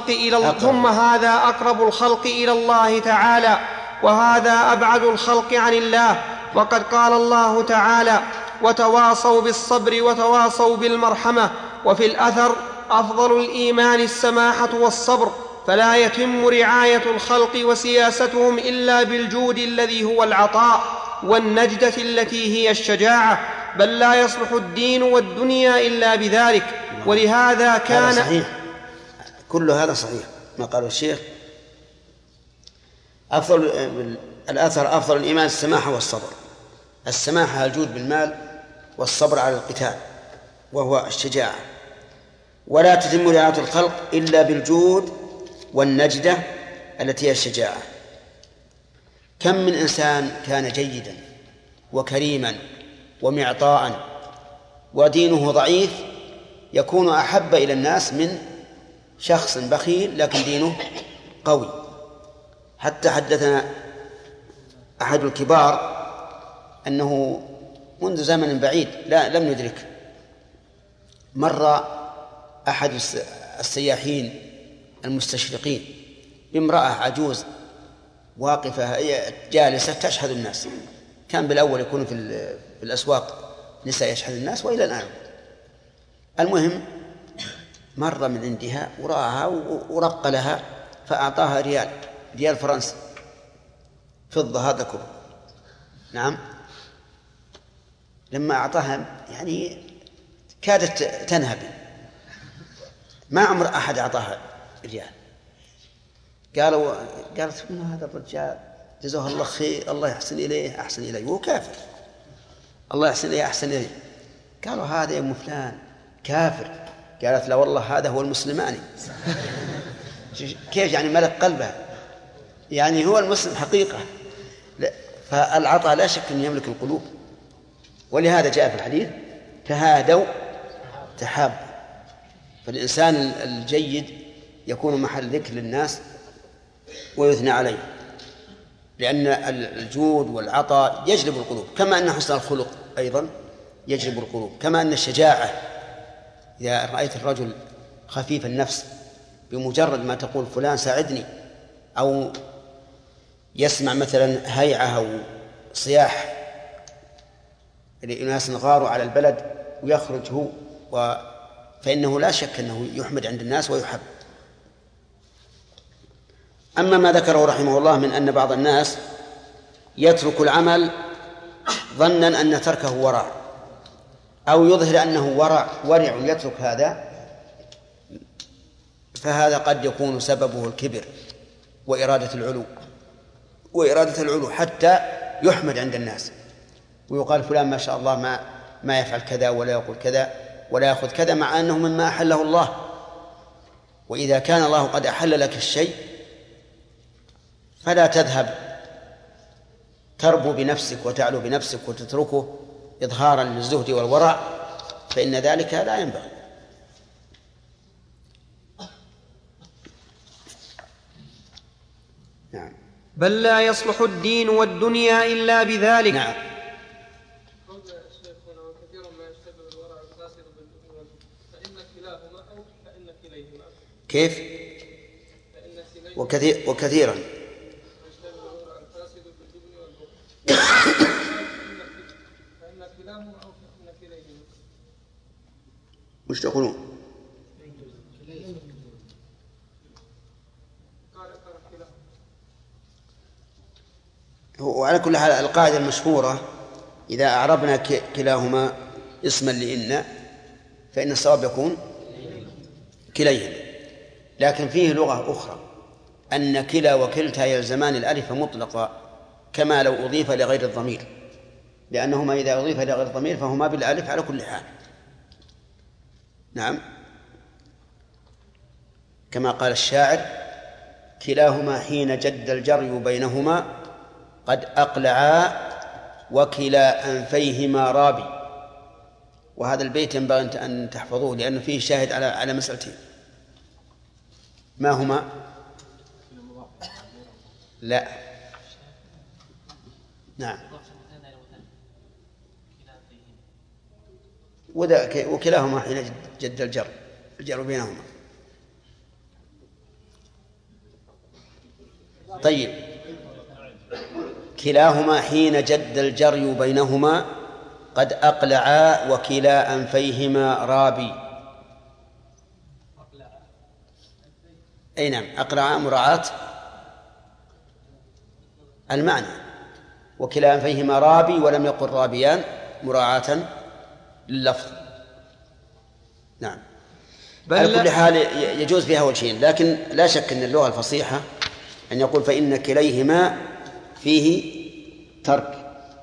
الخلق إلى الله تعالى، وهذا أبعد الخلق عن الله. وقد قال الله تعالى: وتواصوا بالصبر وتواصوا بالمرحمة. وفي الأثر: أفضل الإيمان السماحة والصبر، فلا يتم رعاية الخلق وسياستهم إلا بالجود الذي هو العطاء، والنجدة التي هي الشجاعة، بل لا يصلح الدين والدنيا إلا بذلك. ولهذا كان هذا صحيح، كل هذا صحيح ما قاله الشيخ. الأثر: أفضل الإيمان السماحة والصبر. السماحة الجود بالمال، والصبر على القتال وهو الشجاعة. ولا تتم رعاية الخلق إلا بالجود والنجدة التي هي الشجاعة. كم من إنسان كان جيدا وكريما ومعطاء ودينه ضعيف يكون أحب إلى الناس من شخص بخيل لكن دينه قوي. حتى حدثنا أحد الكبار أنه منذ زمن بعيد لم ندرك، مر أحد السياحين المستشرقين بامرأة عجوز واقفة جالسة تشهد الناس. كان بالأول يكون في الأسواق نساء يشهد الناس، وإلى الآن. المهم مر من عندها ورآها ورق لها فأعطاها ريال فرنسي فضة هذا كله. نعم. لما أعطاها يعني كادت تنهب، ما عمر أحد أعطاها ريال. قالت من هذا الرجال جزاه الله خير، الله يحسن إليه أحسن إليه، وهو كافر، الله يحسن إليه أحسن إليه. قالوا هذا يا أم فلان كافر. قالت لا والله هذا هو المسلماني. كيف يعني ملك قلبها؟ يعني هو المسلم حقيقة. فالعطاء لا شك أن يملك القلوب، ولهذا جاء في الحديث: تهادوا تحابوا. فالإنسان الجيد يكون محل ذكر للناس ويثنى عليه، لأن الجود والعطاء يجلب القلوب، كما أن حسن الخلق أيضا يجلب القلوب، كما أن الشجاعة. إذا رأيت الرجل خفيف النفس بمجرد ما تقول فلان ساعدني، أو يسمع مثلا هيعة أو صياح لأناس غاروا على البلد ويخرج هو، فإنه لا شك أنه يحمد عند الناس ويحب. أما ما ذكره رحمه الله من أن بعض الناس يترك العمل ظنا أن تركه ورع، أو يظهر أنه ورع يترك هذا، فهذا قد يكون سببه الكبر وإرادة العلو حتى يحمد عند الناس ويقال فلان ما شاء الله ما يفعل كذا ولا يقول كذا ولا يأخذ كذا، مع أنه مما أحله الله وإذا كان الله قد أحل لك الشيء فلا تذهب تربو بنفسك وتعلو بنفسك وتتركه إظهارا للزهد والورع، فإن ذلك لا ينبغي. نعم. بل لا يصلح الدين والدنيا إلا بذلك. نعم. كيف؟ وكثيرا وش تقولون؟ وعلى كل حال القاعدة المشهورة إذا أعربنا كلاهما اسما لإن فإن الصواب يكون كليهما، لكن فيه لغة أخرى أن كلا وكلتا يلزمان الألف مطلقا كما لو أضيف لغير الضمير، لأنهما إذا أضيف لغير الضمير فهما بالألف على كل حال. نعم، كما قال الشاعر: كلاهما حين جد الجري بينهما قد أقلعا وكلا أنفيهما رابي. وهذا البيت ينبغي أن تحفظوه لأنه فيه شاهد على مسألتين. ما هما؟ لا. نعم. وكلاهما حين جد الجر بينهما. طيب، كلاهما حين جد الجري بينهما قد أقلعا وكلا أنفيهما رابي. أي نعم، أقلعا مراعاة المعنى، وكلا أنفيهما رابي ولم يقل رابيان مراعاة لللفظ. نعم. على كل حال يجوز فيها وجهين، لكن لا شك أن اللغة الفصيحة أن يقول فإن كليهما فيه ترك.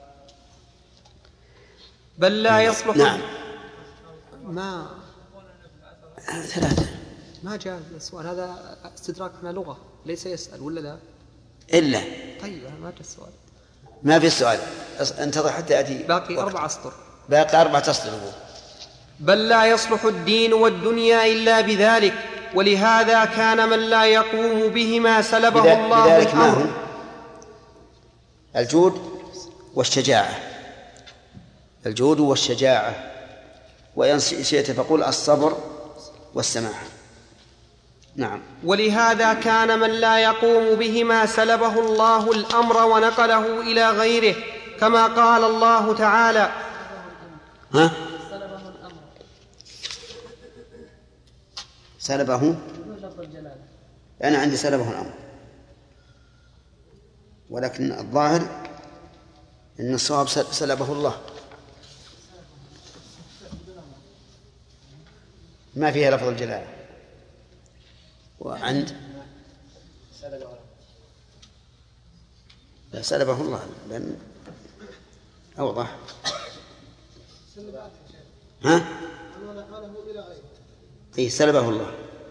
بل لا يصلح. نعم. ما ثلاثة ما جاء السؤال هذا استدراك من لغة، ليس يسأل ولا لا؟ إلا. طيب ما جاء السؤال. ما في السؤال، انتظر حتى يأتي. باقي 4 أسطر. باقي 4 أسطر. بل لا يصلح الدين والدنيا إلا بذلك، ولهذا كان من لا يقوم بهما سلبه الله بذلك ما هو؟ الجود والشجاعة. الجود والشجاعة، وإن شئت فقل الصبر والسماحة. نعم. ولهذا كان من لا يقوم بهما سلبه الله الأمر ونقله إلى غيره، كما قال الله تعالى: سلبه. أنا عندي سلبه الأمر، ولكن الظاهر أن الصواب سلبه الله، ما فيها لفظ الجلالة. وعند سلبه الله لأن أوضح. ها؟ إيه، سلبه الله.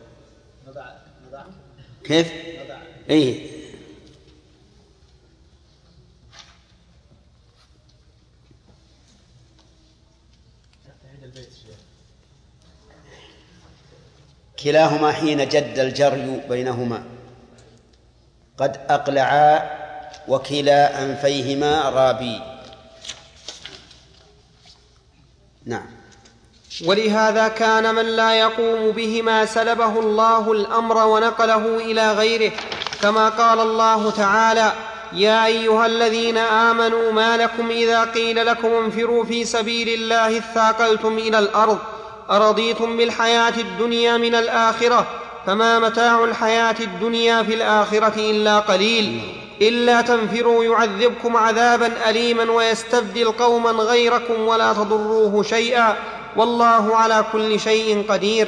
كيف؟ إيه، كلاهما حين جد الجري بينهما قد أقلعا وكلا أنفيهما رابي. نعم. ولهذا كان من لا يقوم بهما سلبه الله الأمر ونقله إلى غيره، كما قال الله تعالى: يا أيها الذين آمنوا ما لكم إذا قيل لكم انفروا في سبيل الله اثاقلتم إلى الأرض أرضيتم بالحياة الدنيا من الآخرة فما متاع الحياة الدنيا في الآخرة إلا قليل إلا تنفروا يعذبكم عذابا أليما ويستبدل قوما غيركم ولا تضروه شيئا والله على كل شيء قدير.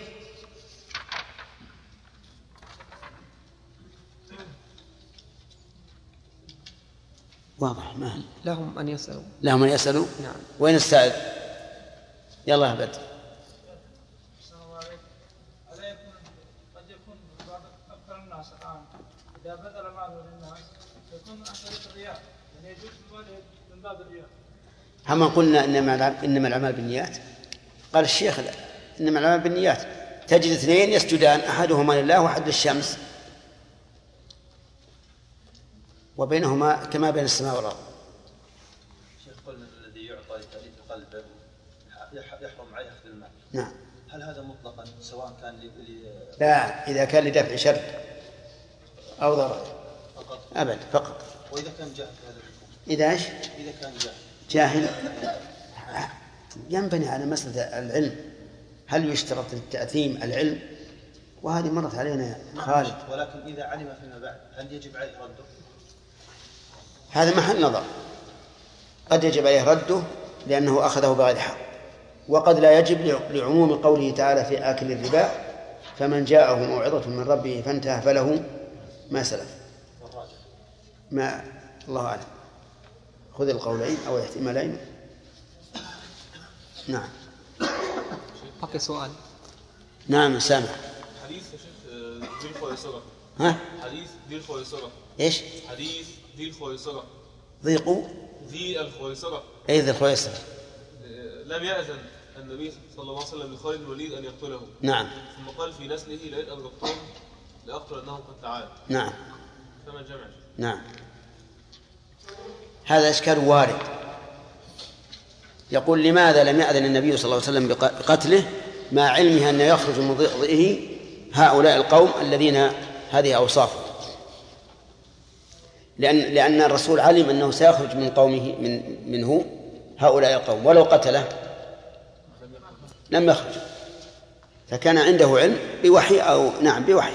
واضح. ما لهم أن يسألوا. لهم أن يسألوا. نعم. وين السائل؟ يلا يا بدر. ألا يكون قد إذا بذل ماله للناس يكون عن طريق الرياء، يعني يجوز من باب الرياء. هم قلنا إنما الأعمال بالنيات؟ قال الشيخ لا، إنما الأعمال بالنيات. تجد اثنين يسجدان أحدهما لله وأحد للشمس وبينهما كما بين السماء والأرض. شيخ قلنا الذي يعطى لتأليف قلبه يحرم عليه أخذ المال. نعم. هل هذا مطلقا سواء كان لا، إذا كان لدفع شر أو ضرر فقط؟ أبد فقط. وإذا كان جاهل في هذا الحكم؟ إذا إيش؟ إذا كان جاهل ينبني على مسألة العلم. هل يشترط للتأثيم العلم؟ وهذه مرت علينا خالد. ولكن إذا علم فيما بعد هل يجب عليه رده؟ هذا محل نظر. قد يجب عليه رده لأنه أخذه بغير حق، وقد لا يجب لعموم قوله تعالى في آكل الربا: فمن جاءه موعظة من ربه فانتهى فله ما سلف. ما الله أعلم. خذ القولين أو الاحتمالين. نعم. بقي سؤال. نعم سامع. حديث يا شيخ ذي الخويصرة. ها؟ حديث ذي الخويصرة. إيش؟ حديث ذي الخويصرة. ذي الخويصرة. أي ذي الخويصرة. لم يأذن النبي صلى الله عليه وسلم لخالد بن الوليد أن يقتله. نعم. ثم قال في نسله: لئن أدركتهم لأقتلنهم قد تعالى. نعم. فما الجمع؟ نعم. هذا إشكال وارد. يقول: لماذا لم يأذن النبي صلى الله عليه وسلم بقتله مع علمه أن يخرج من ضئضئه هؤلاء القوم الذين هذه أوصافه؟ لأن الرسول علم أنه سيخرج من قومه منه هؤلاء القوم، ولو قتله لم يخرج، فكان عنده علم بوحي أو بوحي.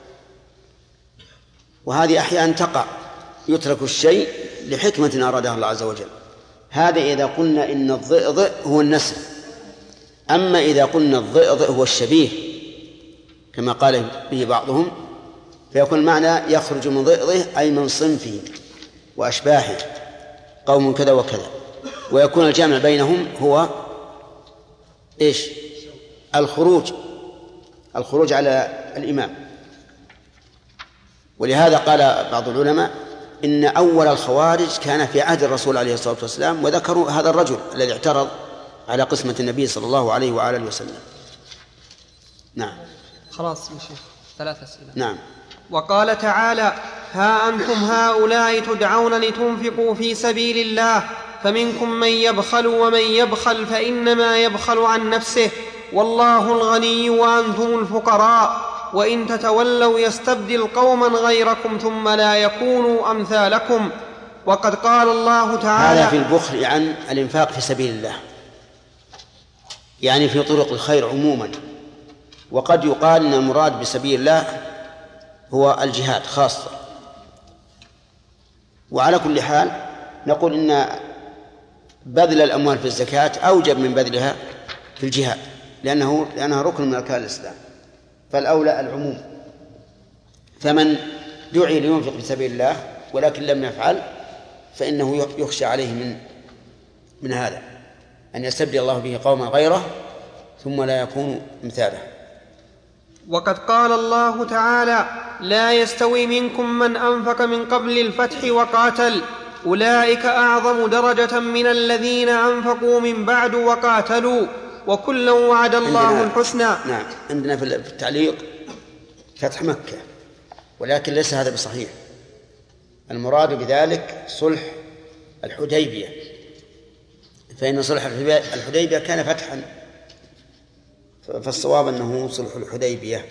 وهذه أحيانا تقع، يترك الشيء لحكمة أرادها الله عز وجل. هذا إذا قلنا إن الضئضئ هو النسل. أما إذا قلنا الضئضئ هو الشبيه كما قال به بعضهم، فيكون المعنى يخرج من ضئضئه أي من صنفه وأشباهه قوم كذا وكذا، ويكون الجامع بينهم هو إيش؟ الخروج على الإمام. ولهذا قال بعض العلماء إن أول الخوارج كان في عهد الرسول عليه الصلاة والسلام، وذكروا هذا الرجل الذي اعترض على قسمة النبي صلى الله عليه وآله وسلم. نعم. خلاص يا شيخ، 3 أسئلة. نعم. وقال تعالى: ها أنتم هؤلاء تدعون لتنفقوا في سبيل الله فمنكم من يبخل ومن يبخل فإنما يبخل عن نفسه والله الغني وأنتم الفقراء وإن تتولوا يستبدل قوما غيركم ثم لا يكونوا أمثالكم. وقد قال الله تعالى: هذا في البخل عن الإنفاق في سبيل الله، يعني في طرق الخير عموما. وقد يقال أن المراد بسبيل الله هو الجهاد خاصة. وعلى كل حال نقول إن بذل الأموال في الزكاة أوجب من بذلها في الجهاد، لأنها ركن من أركان الإسلام، فالأولى العموم. فمن دعي لينفق في سبيل الله ولكن لم يفعل فإنه يخشى عليه من هذا أن يستبدل الله به قوما غيره ثم لا يكون مثاله. وقد قال الله تعالى: لا يستوي منكم من أنفق من قبل الفتح وقاتل أولئك أعظم درجة من الذين أنفقوا من بعد وقاتلوا وكلا وعد الله الحسنى. نعم. عندنا في التعليق فتح مكة، ولكن ليس هذا بصحيح. المراد بذلك صلح الحديبية، فإن صلح الحديبية كان فتحا، فالصواب أنه صلح الحديبية.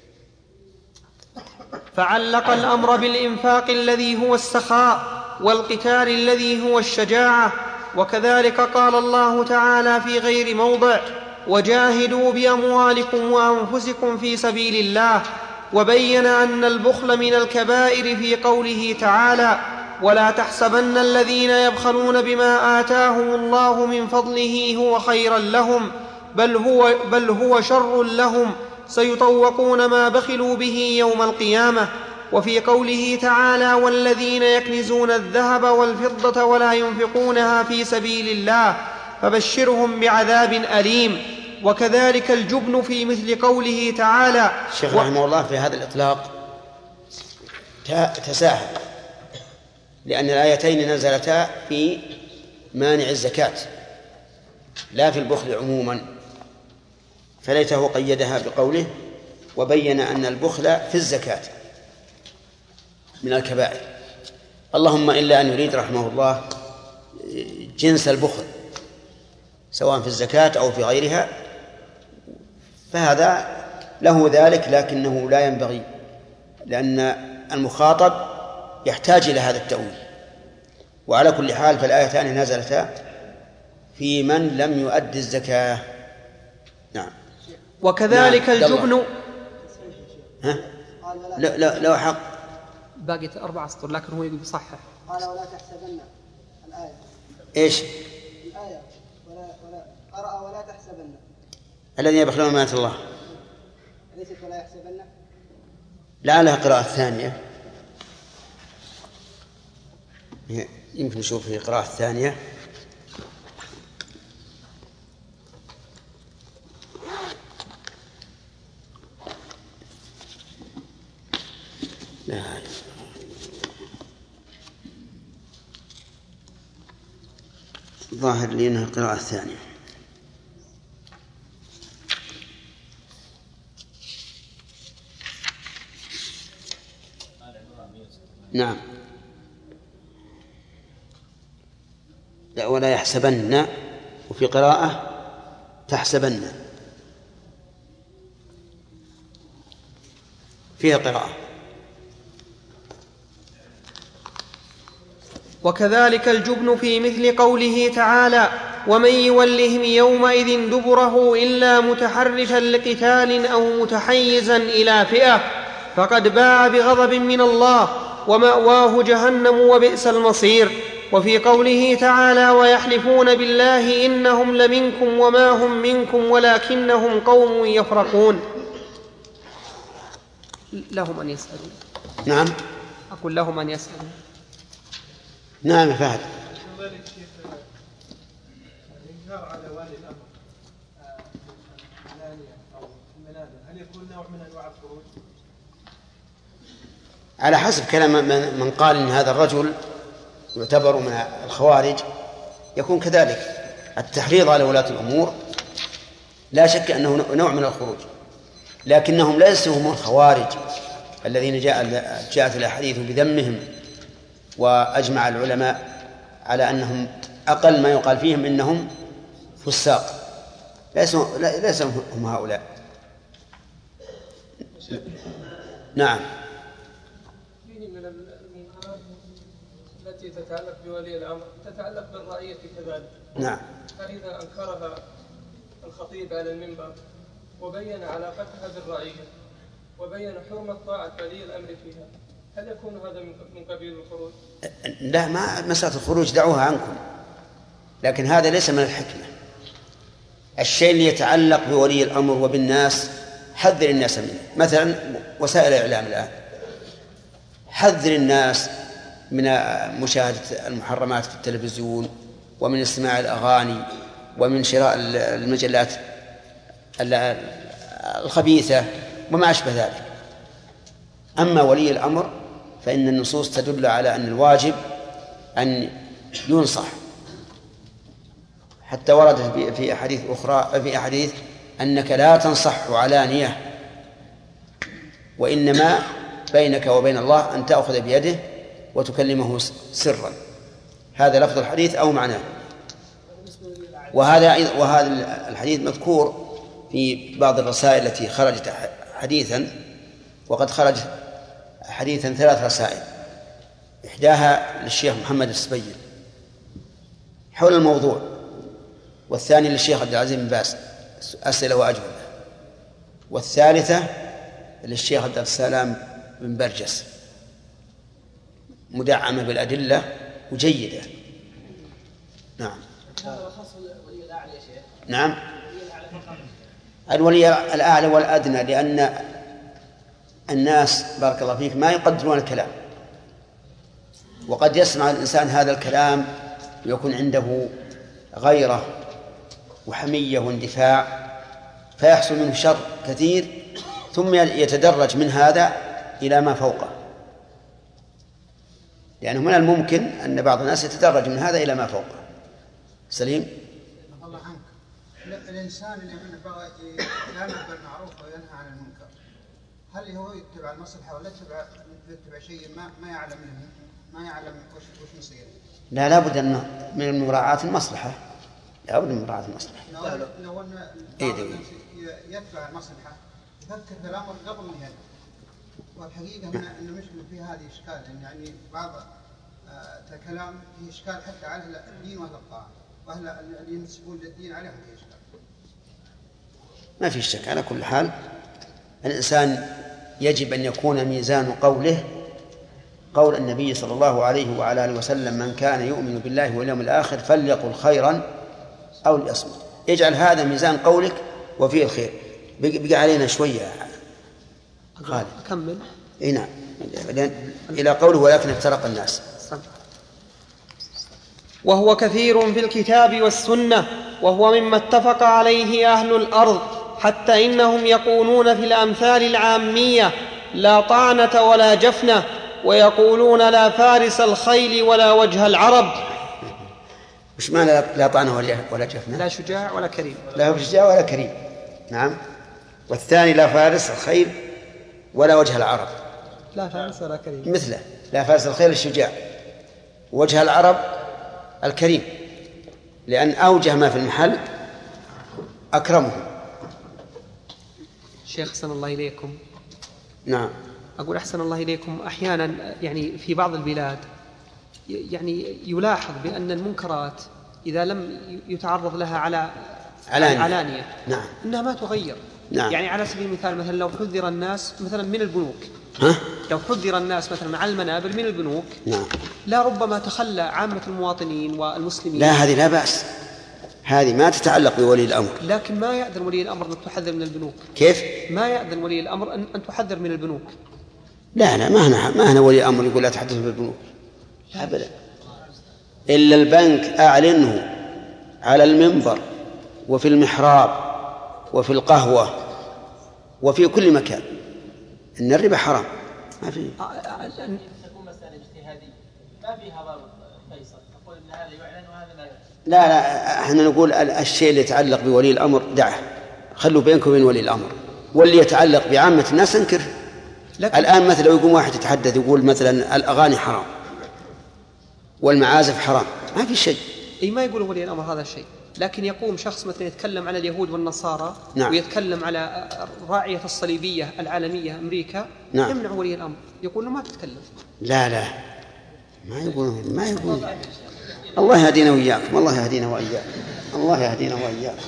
فعلق الأمر بالإنفاق الذي هو السخاء والقتال الذي هو الشجاعة. وكذلك قال الله تعالى في غير موضع: وجاهدوا بأموالكم وأنفسكم في سبيل الله. وبين أن البخل من الكبائر في قوله تعالى: ولا تحسبن الذين يبخلون بما آتاهم الله من فضله هو خيرا لهم بل هو شر لهم سيطوقون ما بخلوا به يوم القيامة. وفي قوله تعالى: والذين يكنزون الذهب والفضة ولا ينفقونها في سبيل الله فبشرهم بعذاب أليم. وكذلك الجبن في مثل قوله تعالى. الشيخ رحمه الله في هذا الإطلاق تساهل، لأن الآيتين نزلتا في مانع الزكاة لا في البخل عموما، فليته قيدها بقوله وبين أن البخل في الزكاة من الكبائر، اللهم إلا أن يريد رحمه الله جنس البخل سواء في الزكاة أو في غيرها، فهذا له ذلك، لكنه لا ينبغي، لأن المخاطب يحتاج إلى هذا التأويل. وعلى كل حال فالآيتان نزلتا في من لم يؤدي الزكاة. نعم. وكذلك نعم. الجبن. ها؟ لا حق باقي 4 أسطر، لكن هو يقول بصحح. قال ولا تحسبن الآية. إيش؟ الآية ولا قرأ ولا تحسبن. الذين يبخلون بما الله. ليست ولا يحسبن. لعلها قراءة ثانية، يمكن نشوف في قراءة ثانية. لا ظاهر لي أنها قراءة ثانية. نعم. لا ولا يحسبن، وفي قراءة تحسبن فيها قراءة. وكذلك الجبن في مثل قوله تعالى ومن يولهم يومئذ دبره إلا متحرفا لقتال أو متحيزا إلى فئة فقد باع بغضب من الله ومأواه جهنم وبئس المصير. وفي قوله تعالى ويحلفون بالله إنهم لمنكم وما هم منكم ولكنهم قوم يفرقون. لهم أن يسألوا. نعم. أقول لهم أن يسألوا. نعم فهد. الإنكار على والي الأمر علانية أو المنازل هل يكون نوع من أنواع الخروج؟ على حسب كلام من قال إن هذا الرجل يعتبر من الخوارج يكون كذلك. التحريض على ولاة الأمور لا شك أنه نوع من الخروج، لكنهم ليسوا هم الخوارج الذين جاءت الأحاديث بذمهم، وأجمع العلماء على أنهم أقل ما يقال فيهم إنهم فساق، ليسوا هم هؤلاء. نعم. فيه من المنكرات التي تتعلق بولي الأمر تتعلق بالرعية كذلك. نعم. هل إذا أنكرها الخطيب على المنبر وبين علاقتها بالرعية وبين حرمة طاعة ولي الأمر فيها هل يكون هذا من قبيل الخروج؟ لا، ما مسألة الخروج دعوها عنكم، لكن هذا ليس من الحكمة. الشيء اللي يتعلق بولي الأمر وبالناس حذر الناس منه. مثلا وسائل الإعلام الآن حذر الناس من مشاهدة المحرمات في التلفزيون ومن استماع الأغاني ومن شراء المجلات الخبيثة وما أشبه ذلك. أما ولي الأمر فإن النصوص تدل على أن الواجب أن ينصح، حتى ورد في أحاديث أخرى في أحاديث أنك لا تنصح علانية، وإنما بينك وبين الله أن تأخذ بيده وتكلمه سرا. هذا لفظ الحديث أو معناه. وهذا الحديث مذكور في بعض الرسائل التي خرجت حديثا، وقد خرج حديثا 3 رسائل، إحداها للشيخ محمد السبيل حول الموضوع، والثاني للشيخ عبد العزيز بن باز أسئلة وأجوبة، والثالثة للشيخ عبد السلام بن برجس مدعمة بالأدلة وجيدة. نعم. نعم. الولي الأعلى والأدنى، لأن الناس بارك الله فيك ما يقدرون الكلام، وقد يسمع الإنسان هذا الكلام ويكون عنده غيرة وحمية واندفاع فيحصل منه شر كثير، ثم يتدرج من هذا إلى ما فوقه، لأنه من الممكن أن بعض الناس يتدرج من هذا إلى ما فوقه. سليم. الله عنك، الإنسان اللي يأمر بالمعروف وينهى عن المنكر، هل هو يتبع المصلحة ولا يتبع شيء ما يعلم منه، ما يعلم وش يصير؟ لا، لابد من مراعاة المصلحة، لابد من مراعاة المصلحة. لو أن يتبع المصلحة يفكر في الأمر قبل النهاية. والحقيقة أن المشكلة في هذه إشكال، يعني بعض الكلام فيه إشكال حتى على الدين وأهل الطاعة، وأهل اللي ينسبون للدين عليهم فيه إشكال. ما في شك. على كل حال الإنسان يجب أن يكون ميزان قوله قول النبي صلى الله عليه وعلى آله وسلم: من كان يؤمن بالله واليوم الآخر فليقل خيرا أو ليصمت. اجعل هذا ميزان قولك وفيه الخير. بقى علينا شوية خالد. أكمل. نعم، إلى قوله: ولكن افترق الناس. وهو كثير في الكتاب والسنة، وهو مما اتفق عليه أهل الأرض، حتى إنهم يقولون في الأمثال العامية: لا طعنة ولا جفنة، ويقولون: لا فارس الخيل ولا وجه العرب. وش معنى لا طعنة ولا جفنة؟ لا شجاع ولا كريم. لا شجاع ولا كريم. نعم. والثاني: لا فارس الخيل ولا وجه العرب. لا فارس ولا كريم. مثله: لا فارس الخيل الشجاع، وجه العرب الكريم، لأن أوجه ما في المحل أكرمه. شيخ أحسن الله إليكم. نعم. أقول أحسن الله إليكم، أحيانا يعني في بعض البلاد يعني يلاحظ بأن المنكرات إذا لم يتعرض لها علانية نعم. إنها ما تغير. نعم. يعني على سبيل المثال، مثلا لو حذر الناس مثلا من البنوك، لو حذر الناس مثلا مع المنابر من البنوك، نعم، لا ربما تخلى عامة المواطنين والمسلمين. لا، هذه لا بأس، هذه ما تتعلق بولي الأمر. لكن ما يأذن ولي الأمر أن تحذر من البنوك. كيف؟ ما يأذن ولي الأمر أن تحذر من البنوك. لا، ما هنا ولي أمر يقول لا تحدث بالبنوك أبدا، إلا البنك أعلنه على المنبر وفي المحراب وفي القهوة وفي كل مكان إن الربا حرام. ما في. تكون مسألة اجتهادية ما فيها ضابط فيصل، تقول إن هذا يعلن وهذا لا يعلن. لا، احنا نقول الشيء اللي يتعلق بولي الأمر دعه، خلوا بينكم وبين ولي الأمر. واللي يتعلق بعامة الناس انكر. الآن مثلا لو يقوم واحد يتحدث يقول مثلا الأغاني حرام والمعازف حرام، ما في شيء. أي ما يقول ولي الأمر هذا الشيء، لكن يقوم شخص مثلا يتكلم على اليهود والنصارى، نعم، ويتكلم على راعية الصليبية العالمية أمريكا، نعم، يمنع ولي الأمر، يقول له ما تتكلم. لا، ما يقول. الله يهدينا وإياكم، الله يهدينا وإياكم، الله يهدينا وإياكم.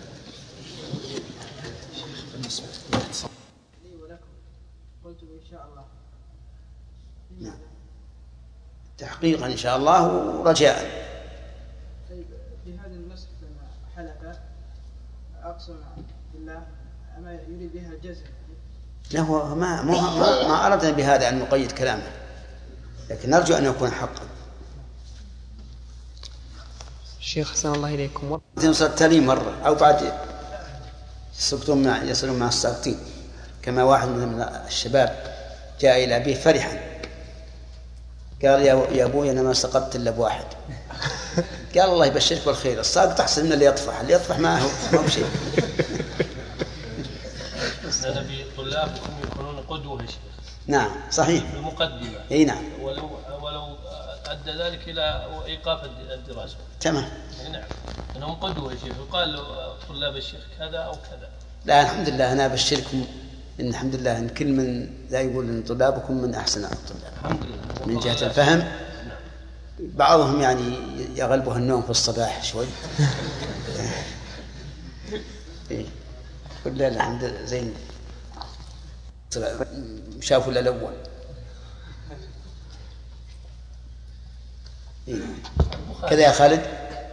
تحقيقا إن شاء الله ورجاء. طيب في هذا النص لما حلف أقسم بالله أما يريد بها الجزم؟ لا، هو ما أردنا بهذا أن نقيد كلامه، لكن نرجو أن يكون حقا. الشيخ حسن الله إليكم، صرت لي مرة أو بعد يسألون مع الساقطين، كما واحد من الشباب جاء إلى أبيه فرحا قال: يا أبوي أنا ما سقطت إلا بواحد. قال: الله يبشرك بالخير، الساقط أحسن من اللي يطفح ما هو شيء. هذا في طلابكم يكونون قدوة يا شيخ. نعم صحيح. المقدمة. أي نعم. ولو أدى ذلك إلى إيقاف الدراسة. تمام. نعم. أنهم قدوة يا شيخ، يقال طلاب الشيخ كذا أو كذا. لا الحمد لله، أنا أبشركم إن الحمد لله إن كل من لا يقول إن طلابكم من أحسن الطلاب. الحمد لله. من جهة الفهم. بعضهم يعني يغلبه النوم في الصباح شوي. كل الحمد لله زين. شافوا الأول. كذا يا خالد.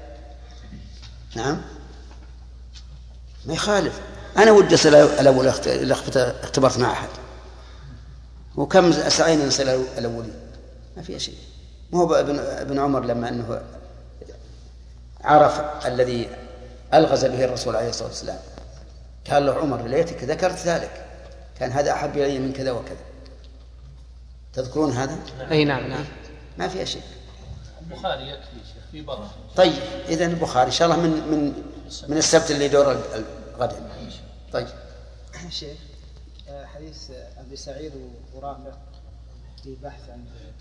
نعم ما يخالف. أنا ودي أصل الأول اللي اختبرت مع أحد، وكم سعينا نصل الأولين ما فيها شيء. ما هو ابن عمر لما أنه عرف الذي ألغز به الرسول عليه الصلاة والسلام قال له: عمر ليتك ذكرت ذلك، كان هذا أحب إلي من كذا وكذا. تذكرون هذا؟ أي نعم. ما فيها شيء. البخاري يكفي شيخ في بركة. طيب إذن البخاري إن شاء الله من السبت اللي دور الغد. طيب شيخ حديث أبي سعيد ورافع في بحث عن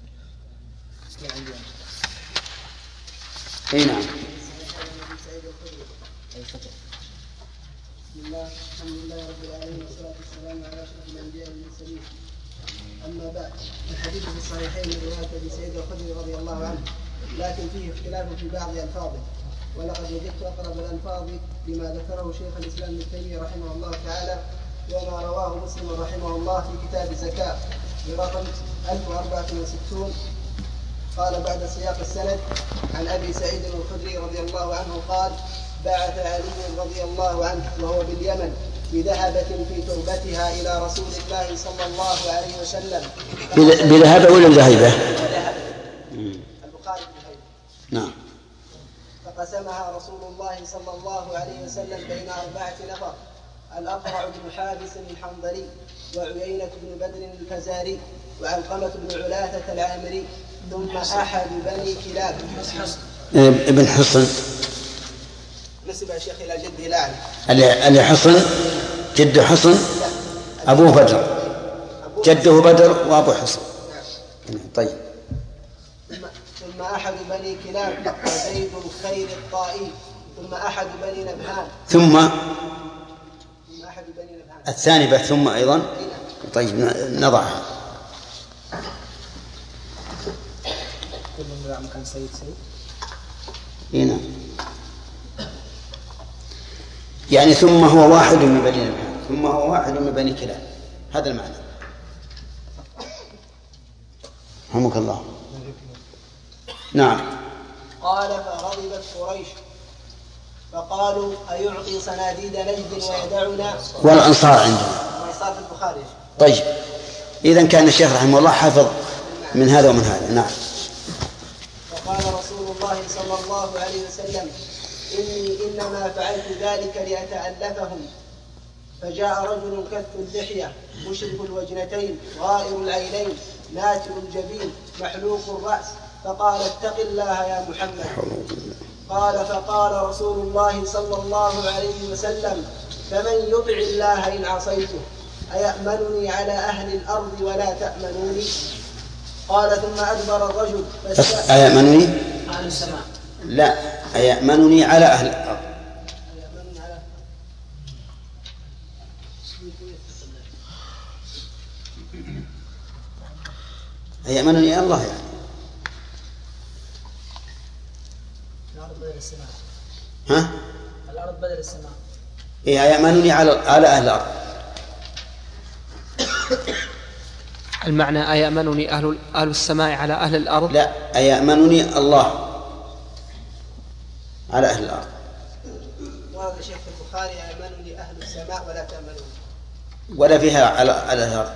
اي نعم. بسم الله الحمد لله رب العالمين والصلاة والسلام على أشرف الأنبياء والمرسلين. أما بعد، الحديث في الصحيحين من رواية أبي سعيد الخدري رضي الله عنه، لكن فيه اختلاف في بعض ألفاظه، ولقد وجدت أقرب الألفاظ لما ذكره شيخ الإسلام ابن تيمية رحمه الله تعالى وما رواه مسلم رحمه الله في كتاب الزكاة برقم 1064. قال بعد سياق السند عن أبي سعيد الخدري رضي الله عنه قال: بعث علي رضي الله عنه وهو باليمن بذهبة في تربتها إلى رسول الله صلى الله عليه وسلم. بذهبة ولا ذهبة؟ البخاري بذهبة. نعم. فقسمها رسول الله صلى الله عليه وسلم بين 4 نفر: الأقرع بن حابس الحنظلي، وعيينة بن بدر الفزاري، وعلقمة بن علاثة العامري، ثم أحد بني كلاب. ابن حصن نسب يا شيخ إلى جده لا أعرف. اللي حصن جده حصن أبوه بدر، جده بدر وأبو حصن. طيب. ثم أحد بني كلاب وزيد الخير الطائي، ثم أحد بني نبهان. ثم أحد بني نبهان. الثاني بعد ثم أيضا. طيب نضعها. كل من مكان سيد هنا يعني ثم هو واحد من بني نبهان، ثم هو واحد من بني كلاب، هذا المعنى. رحمك الله. نعم. قال: فغضبت قريش فقالوا: أيعطي صناديد نجد ويدعنا؟ والأنصار عندنا. الأنصار في البخاري. طيب إذن كان الشيخ رحمه الله حافظ من هذا ومن هذا. نعم. وقال رسول الله صلى الله عليه وسلم: إني إنما فعلت ذلك لأتألفهم. فجاء رجل كث اللحية مشرف الوجنتين غائر العينين ناتئ الجبين محلوق الرأس، فقال: اتق الله يا محمد. قال: فقال رسول الله صلى الله عليه وسلم: فمن يطع الله إن عصيته أيأمنني على أهل الأرض ولا تأمنوني؟ قال: ثم أدبر الرجل أيأمنني على السماء. لا، أيأمنني على أهل الأرض. أيأمنني الله يعني. الأرض بدل السماء. ها؟ الأرض بدل السماء. إيه، أيأمنني على أهل الأرض. المعنى أيأمنني أهل السماء على أهل الأرض؟ لا، أيأمنني الله على أهل الأرض. ورد الشيخ في البخاري: أيأمنني أهل السماء ولا تأمنوني. ولا فيها على الأرض،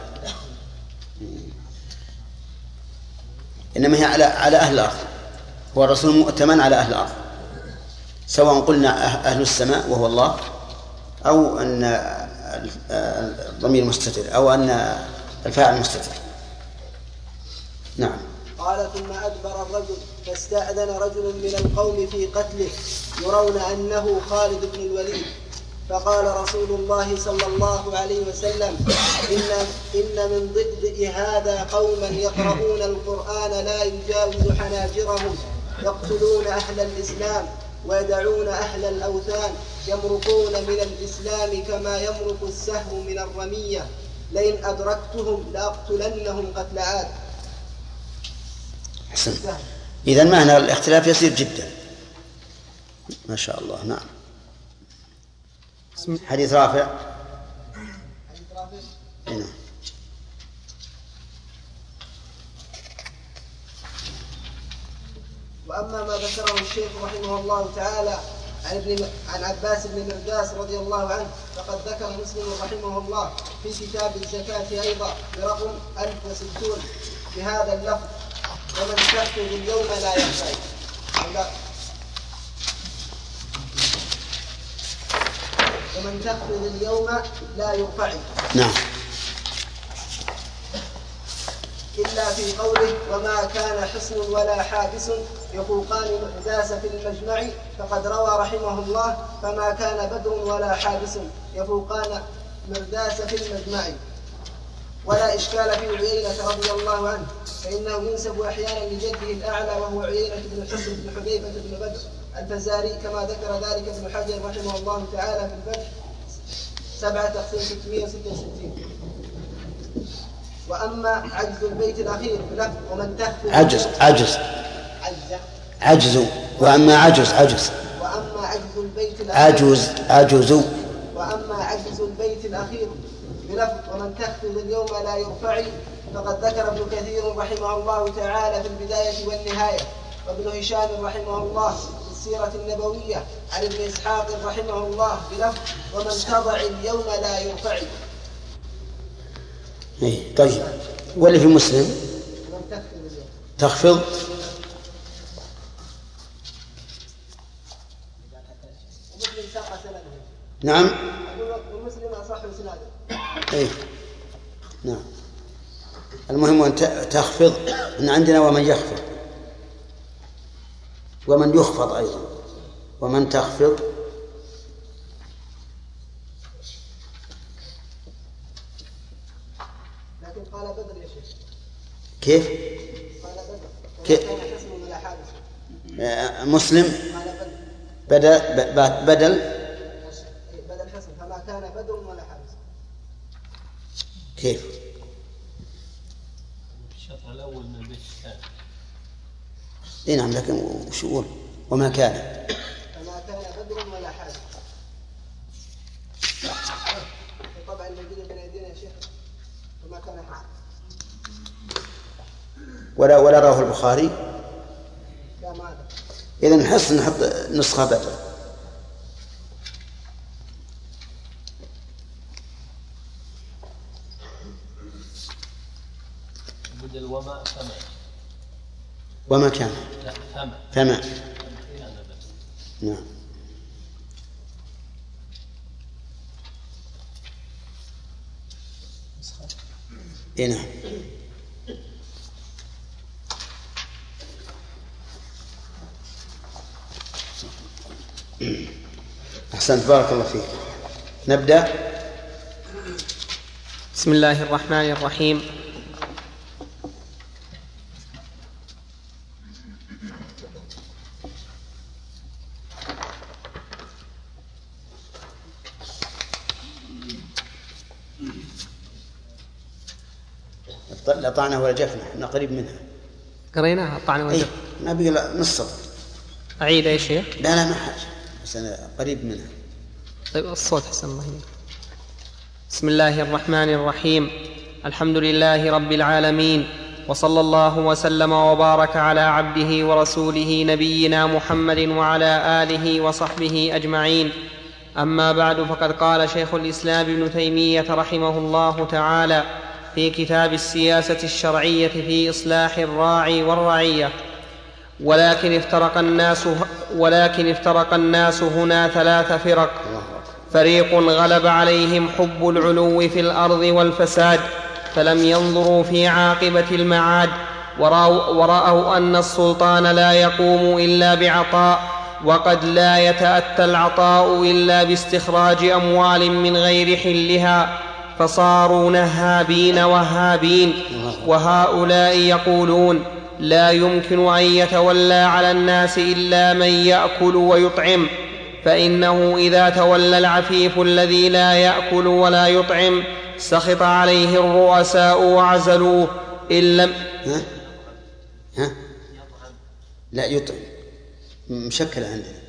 إنما هي على أهل الأرض. هو الرسول مؤتمن على أهل الأرض، سواء قلنا أهل السماء وهو الله، أو أن الضمير مستتر، أو أن الفاعل مستتر. نعم. قال: ثم أدبر الرجل فاستأذن رجل من القوم في قتله يرون أنه خالد بن الوليد، فقال رسول الله صلى الله عليه وسلم: إن من ضئضئ هذا قوما يقرؤون القرآن لا يجاوز حناجرهم، يقتلون أهل الإسلام ويدعون أهل الأوثان، يمرقون من الإسلام كما يمرق السهم من الرمية، لئن أدركتهم لأقتلنهم قتل عاد. حسن. إذن معنى الاختلاف يسير جدا ما شاء الله. نعم. حديث رافع. هنا. وأما ما ذكره الشيخ رحمه الله تعالى عن عباس بن مرداس رضي الله عنه، فقد ذكر مسلم رحمه الله في كتاب الزكاة أيضا برقم 1060 بهذا اللفظ: ومن تأخذ اليوم لا يحتاج. ومن تأخذ اليوم لا يرفع. نعم. إلا إلا في قوله وما كان حصن ولا حابس يفوقان مرداس في المجمع، فقد روى رحمه الله فما كان بدر ولا حابس يفوقان مرداس في المجمع. ولا إشكال في عيينة رضي الله عنه، فإنه ينسب أحيانا لجده الأعلى وهو عيينة بن حصن بن حذيفة بن بدر الفزاري، كما ذكر ذلك ابن حجر رحمه الله تعالى في الفتح 7/666. وأما عجز البيت الأخير بلفظ ومن تخفي عجز وأما عجز وأما عجز البيت الأخير وأما عجز البيت الأخير بلفظ ومن تخفض اليوم لا يرفع، فقد ذكر ابن كثير رحمه الله تعالى في البداية والنهاية، وابن هشام رحمه الله في السيرة النبوية عن ابن إسحاق رحمه الله بلفظ ومن تضع اليوم لا يرفع. طيب، واللي في مسلم تخفض نعم المسلم أصح سناده. نعم. المهم أن تخفض. إن عندنا ومن يخفض ومن يخفض أيضا، ومن تخفض لكن قال بدر يا شيخ. كيف؟ قال بدر كيف؟ كان حسن ولا حادث. مسلم بدل حسن فما كان بدر ولا حادث. كيف؟ الشطر الأول من البيت الثاني. نعم، لكن وش يقول؟ وما كان بدر ولا حادث. طبعا الموجود بين أيدينا يا شيخ وما كان حادث. ولا رواه البخاري. لا ما هذا. إذن نحصل نحط نسخة بدل. بدل وما كان. لا فما. نعم. نعم. أحسنت، بارك الله فيك. نبدأ. بسم الله الرحمن الرحيم. طعنه ولا جفنه، احنا قريب منها. قريناها طعنه ولا جفنه. ما بقي نص سطر. أعيد يا شيخ؟ لا ما حاجة، بس أنا قريب منها. طيب الصوت حسن الله. بسم الله الرحمن الرحيم. الحمد لله رب العالمين، وصلى الله وسلم وبارك على عبده ورسوله نبينا محمد وعلى آله وصحبه أجمعين. أما بعد، فقد قال شيخ الإسلام ابن تيمية رحمه الله تعالى في كتاب السياسة الشرعية في إصلاح الراعي والرعية: ولكن افترق الناس هنا 3 فرق: فريق غلب عليهم حب العلو في الأرض والفساد، فلم ينظروا في عاقبة المعاد، ورأوا أن السلطان لا يقوم إلا بعطاء، وقد لا يتأتى العطاء إلا باستخراج أموال من غير حلها، فصاروا نهابين وهابين. وهؤلاء يقولون: لا يمكن أن يتولى على الناس إلا من يأكل ويطعم، فإنه إذا تولى العفيف الذي لا يأكل ولا يطعم سخط عليه الرؤساء وعزلوه إن لم لا يطعم مشكلة عندنا.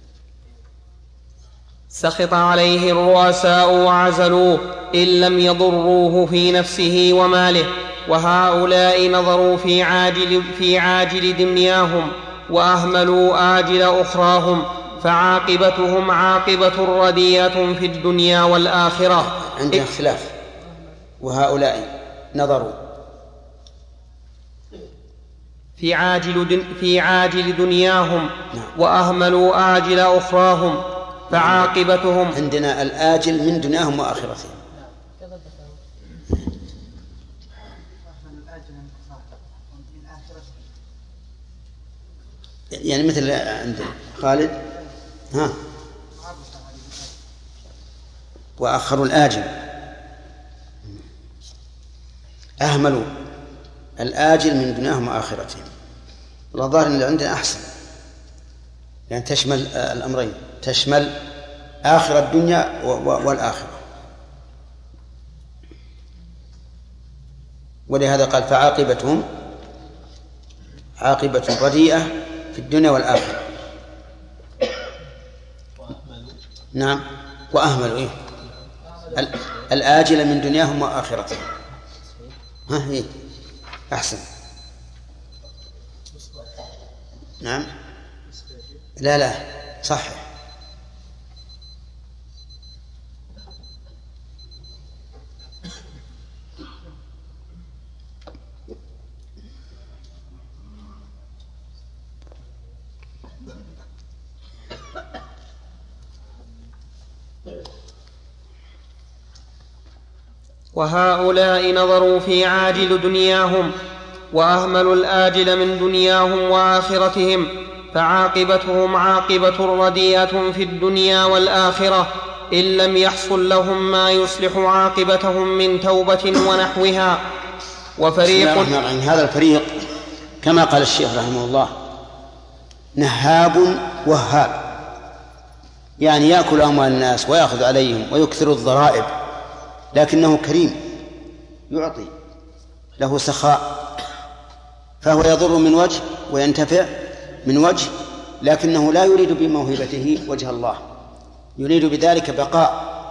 سخط عليه الرؤساء وعزلوه إن لم يضروه في نفسه وماله. وهؤلاء نظروا في عاجل دنياهم وأهملوا آجل أخراهم، فعاقبتهم عاقبة رديئة في الدنيا والآخرة. عندنا اختلاف. وهؤلاء نظروا في عاجل دنياهم وأهملوا آجل أخراهم، فعاقبتهم. عندنا الآجل من دنياهم وآخرتهم. يعني مثل عند خالد ها وآخروا الآجل، أهملوا الآجل من دنياهم وآخرتهم. والظاهر اللي عندنا أحسن، يعني تشمل الأمرين، تشمل آخر الدنيا والآخرة. ولهذا قال فعاقبتهم عاقبة رديئة في الدنيا والآخرة. نعم وأهملوا إيه؟ الآجل من دنياهم وآخرتهم. ها هي أحسن. نعم لا صحيح. وهؤلاء نظروا في عاجل دنياهم وأهملوا الآجل من دنياهم وآخرتهم، فعاقبتهم عاقبة رديئة في الدنيا والآخرة إن لم يحصل لهم ما يصلح عاقبتهم من توبة ونحوها. وفريق هذا الفريق كما قال الشيخ رحمه الله نهاب وهاب، يعني يأكل أموال الناس ويأخذ عليهم ويكثر الضرائب، لكنه كريم يعطي، له سخاء، فهو يضر من وجه وينتفع من وجه، لكنه لا يريد بموهبته وجه الله، يريد بذلك بقاء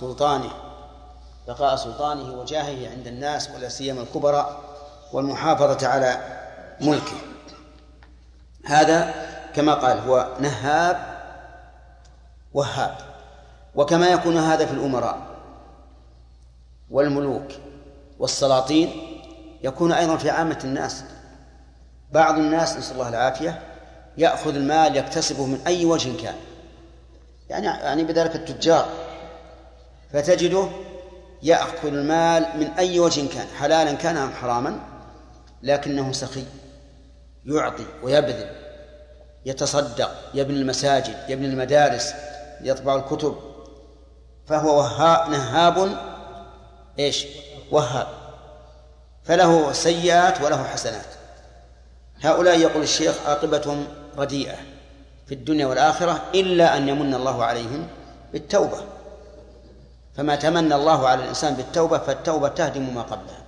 سلطانه وجاهه عند الناس ولا سيما الكبراء، والمحافظة على ملكه. هذا كما قال هو نهاب وهاب. وكما يكون هذا في الأمراء والملوك والسلاطين يكون أيضا في عامة الناس. بعض الناس نسأل الله العافية يأخذ المال يكتسبه من أي وجه كان، يعني بذلك التجار، فتجده يأخذ المال من أي وجه كان، حلالا كان أم حراما، لكنه سخي، يعطي ويبذل، يتصدق، يبني المساجد، يبني المدارس، يطبع الكتب، فهو نهاب وهاب، فله سيئات وله حسنات. هؤلاء يقول الشيخ عاقبتهم رديئة في الدنيا والآخرة إلا أن يمن الله عليهم بالتوبة، فما تمنى الله على الإنسان بالتوبة فالتوبة تهدم ما قبلها.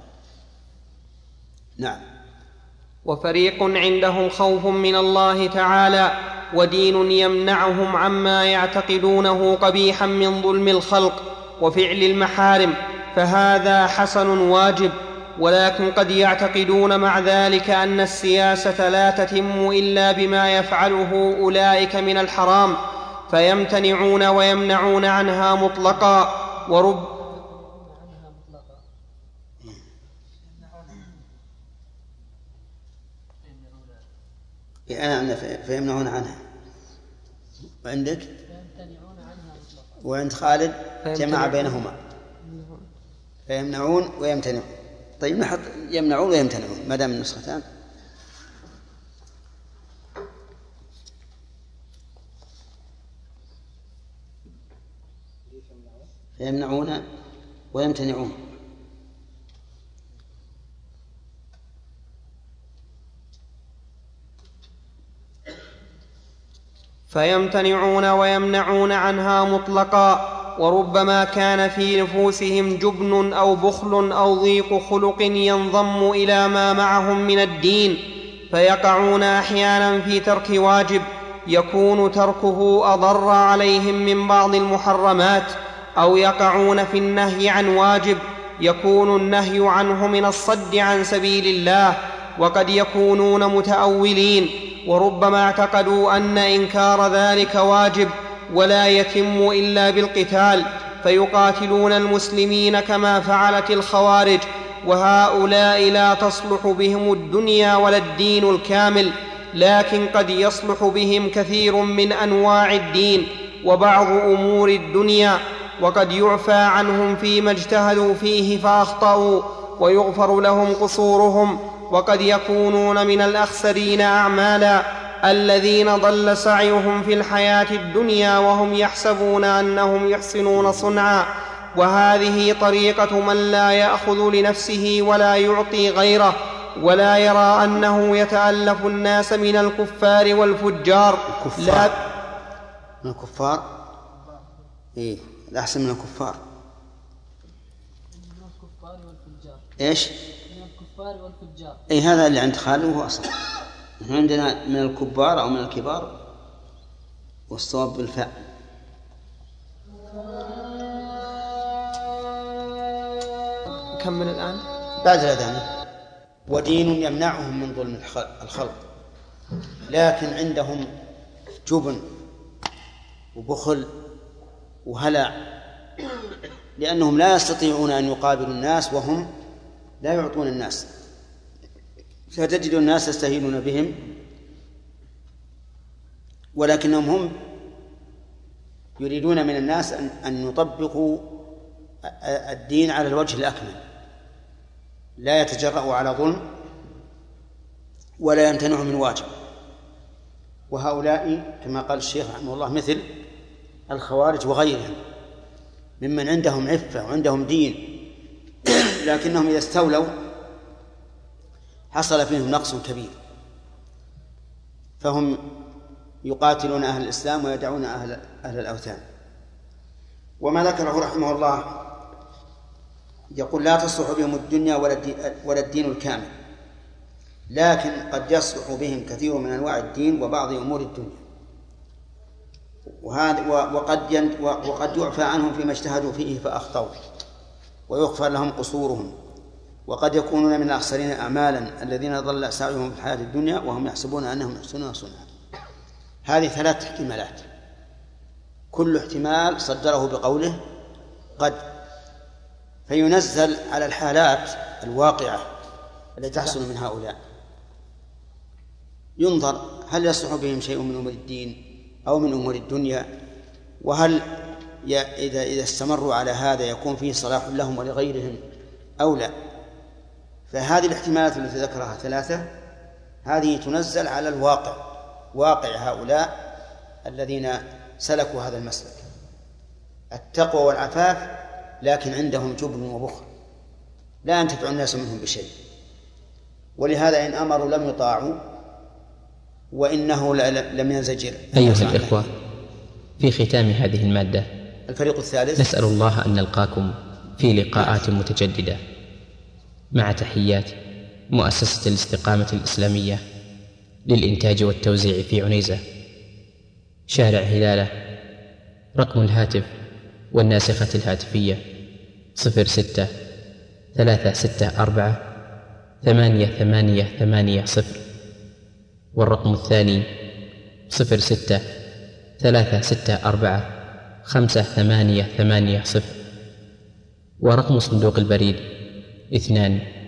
نعم. وفريق عندهم خوف من الله تعالى ودين يمنعهم عما يعتقدونه قبيحا من ظلم الخلق وفعل المحارم، فهذا حسن واجب. ولكن قد يعتقدون مع ذلك أن السياسة لا تتم إلا بما يفعله أولئك من الحرام، فيمتنعون ويمنعون عنها مطلقا. فيمنعون عنها. وعندك وعند خالد جمع بينهما، فيمنعون ويمتنعون. طيب نحط يمنعون ويمتنعون ما دام النسختان. فيمنعون ويمتنعون. فيمتنعون ويمنعون عنها مطلقا. وربما كان في نفوسهم جبن أو بخل أو ضيق خلق ينضم إلى ما معهم من الدين، فيقعون أحيانا في ترك واجب يكون تركه أضر عليهم من بعض المحرمات، أو يقعون في النهي عن واجب يكون النهي عنه من الصد عن سبيل الله، وقد يكونون متأولين، وربما اعتقدوا أن إنكار ذلك واجب ولا يتم إلا بالقتال، فيقاتلون المسلمين كما فعلت الخوارج. وهؤلاء لا تصلح بهم الدنيا ولا الدين الكامل، لكن قد يصلح بهم كثير من أنواع الدين وبعض أمور الدنيا، وقد يعفى عنهم فيما اجتهدوا فيه فأخطأوا ويغفر لهم قصورهم، وقد يكونون من الأخسرين أعمالا. الذين ضل سعيهم في الحياة الدنيا وهم يحسبون أنهم يحسنون صنعا. وهذه طريقة من لا يأخذ لنفسه ولا يعطي غيره، ولا يرى أنه يتألف الناس من الكفار والفجار. من الكفار؟ إيه، الأحسن من الكفار. من الكفار والفجار. إيش؟ من الكفار والفجار. إيه، هذا اللي عند خالد وهو أصلا. عندنا من الكبار أو من الكبار، والصواب بالفاء. كمل الآن. بعد الأذان. ودين يمنعهم من ظلم الخلق، لكن عندهم جبن وبخل وهلع، لأنهم لا يستطيعون أن يقابلوا الناس وهم لا يعطون الناس. فتجد الناس يستهينون بهم، ولكنهم هم يريدون من الناس أن يطبقوا الدين على الوجه الأكمل، لا يتجرأوا على ظلم ولا يمتنعوا من واجب. وهؤلاء كما قال الشيخ رحمه الله مثل الخوارج وغيرهم ممن عندهم عفة وعندهم دين، لكنهم إذا استولوا حصل فيهم نقص كبير، فهم يقاتلون أهل الإسلام ويدعون أهل الأوثان. وما ذكره رحمه الله يقول لا تصلح بهم الدنيا ولا الدين الكامل، لكن قد يصلح بهم كثير من أنواع الدين وبعض أمور الدنيا، وقد يعفى عنهم فيما اجتهدوا فيه فأخطأوا ويغفر لهم قصورهم، وقد يكونون من الأخسرين أعمالا الذين ضل سعيهم في الحياة الدنيا وهم يحسبون أنهم يحسنون صنعا. هذه 3 احتمالات، كل احتمال صدره بقوله قد، فينزل على الحالات الواقعة التي تحصل من هؤلاء، ينظر هل يصلح بهم شيء من أمور الدين أو من أمور الدنيا، وهل إذا استمروا على هذا يكون فيه صلاح لهم ولغيرهم أو لا. فهذه الاحتمالات التي ذكرها 3 هذه تنزل على الواقع، واقع هؤلاء الذين سلكوا هذا المسلك، التقوى والعفاف، لكن عندهم جبن وبخل لا ينتفع الناس منهم بشيء، ولهذا إن أمروا لم يطاعوا وإنه لم ينزجر. أيها الإخوة، في ختام هذه المادة الفريق الثالث نسأل الله أن نلقاكم في لقاءات متجددة، مع تحيات مؤسسة الاستقامة الإسلامية للإنتاج والتوزيع في عنيزة، شارع هلالة. رقم الهاتف والناسخة الهاتفية 06-364-8880، والرقم الثاني 06-364-5880، ورقم صندوق البريد 2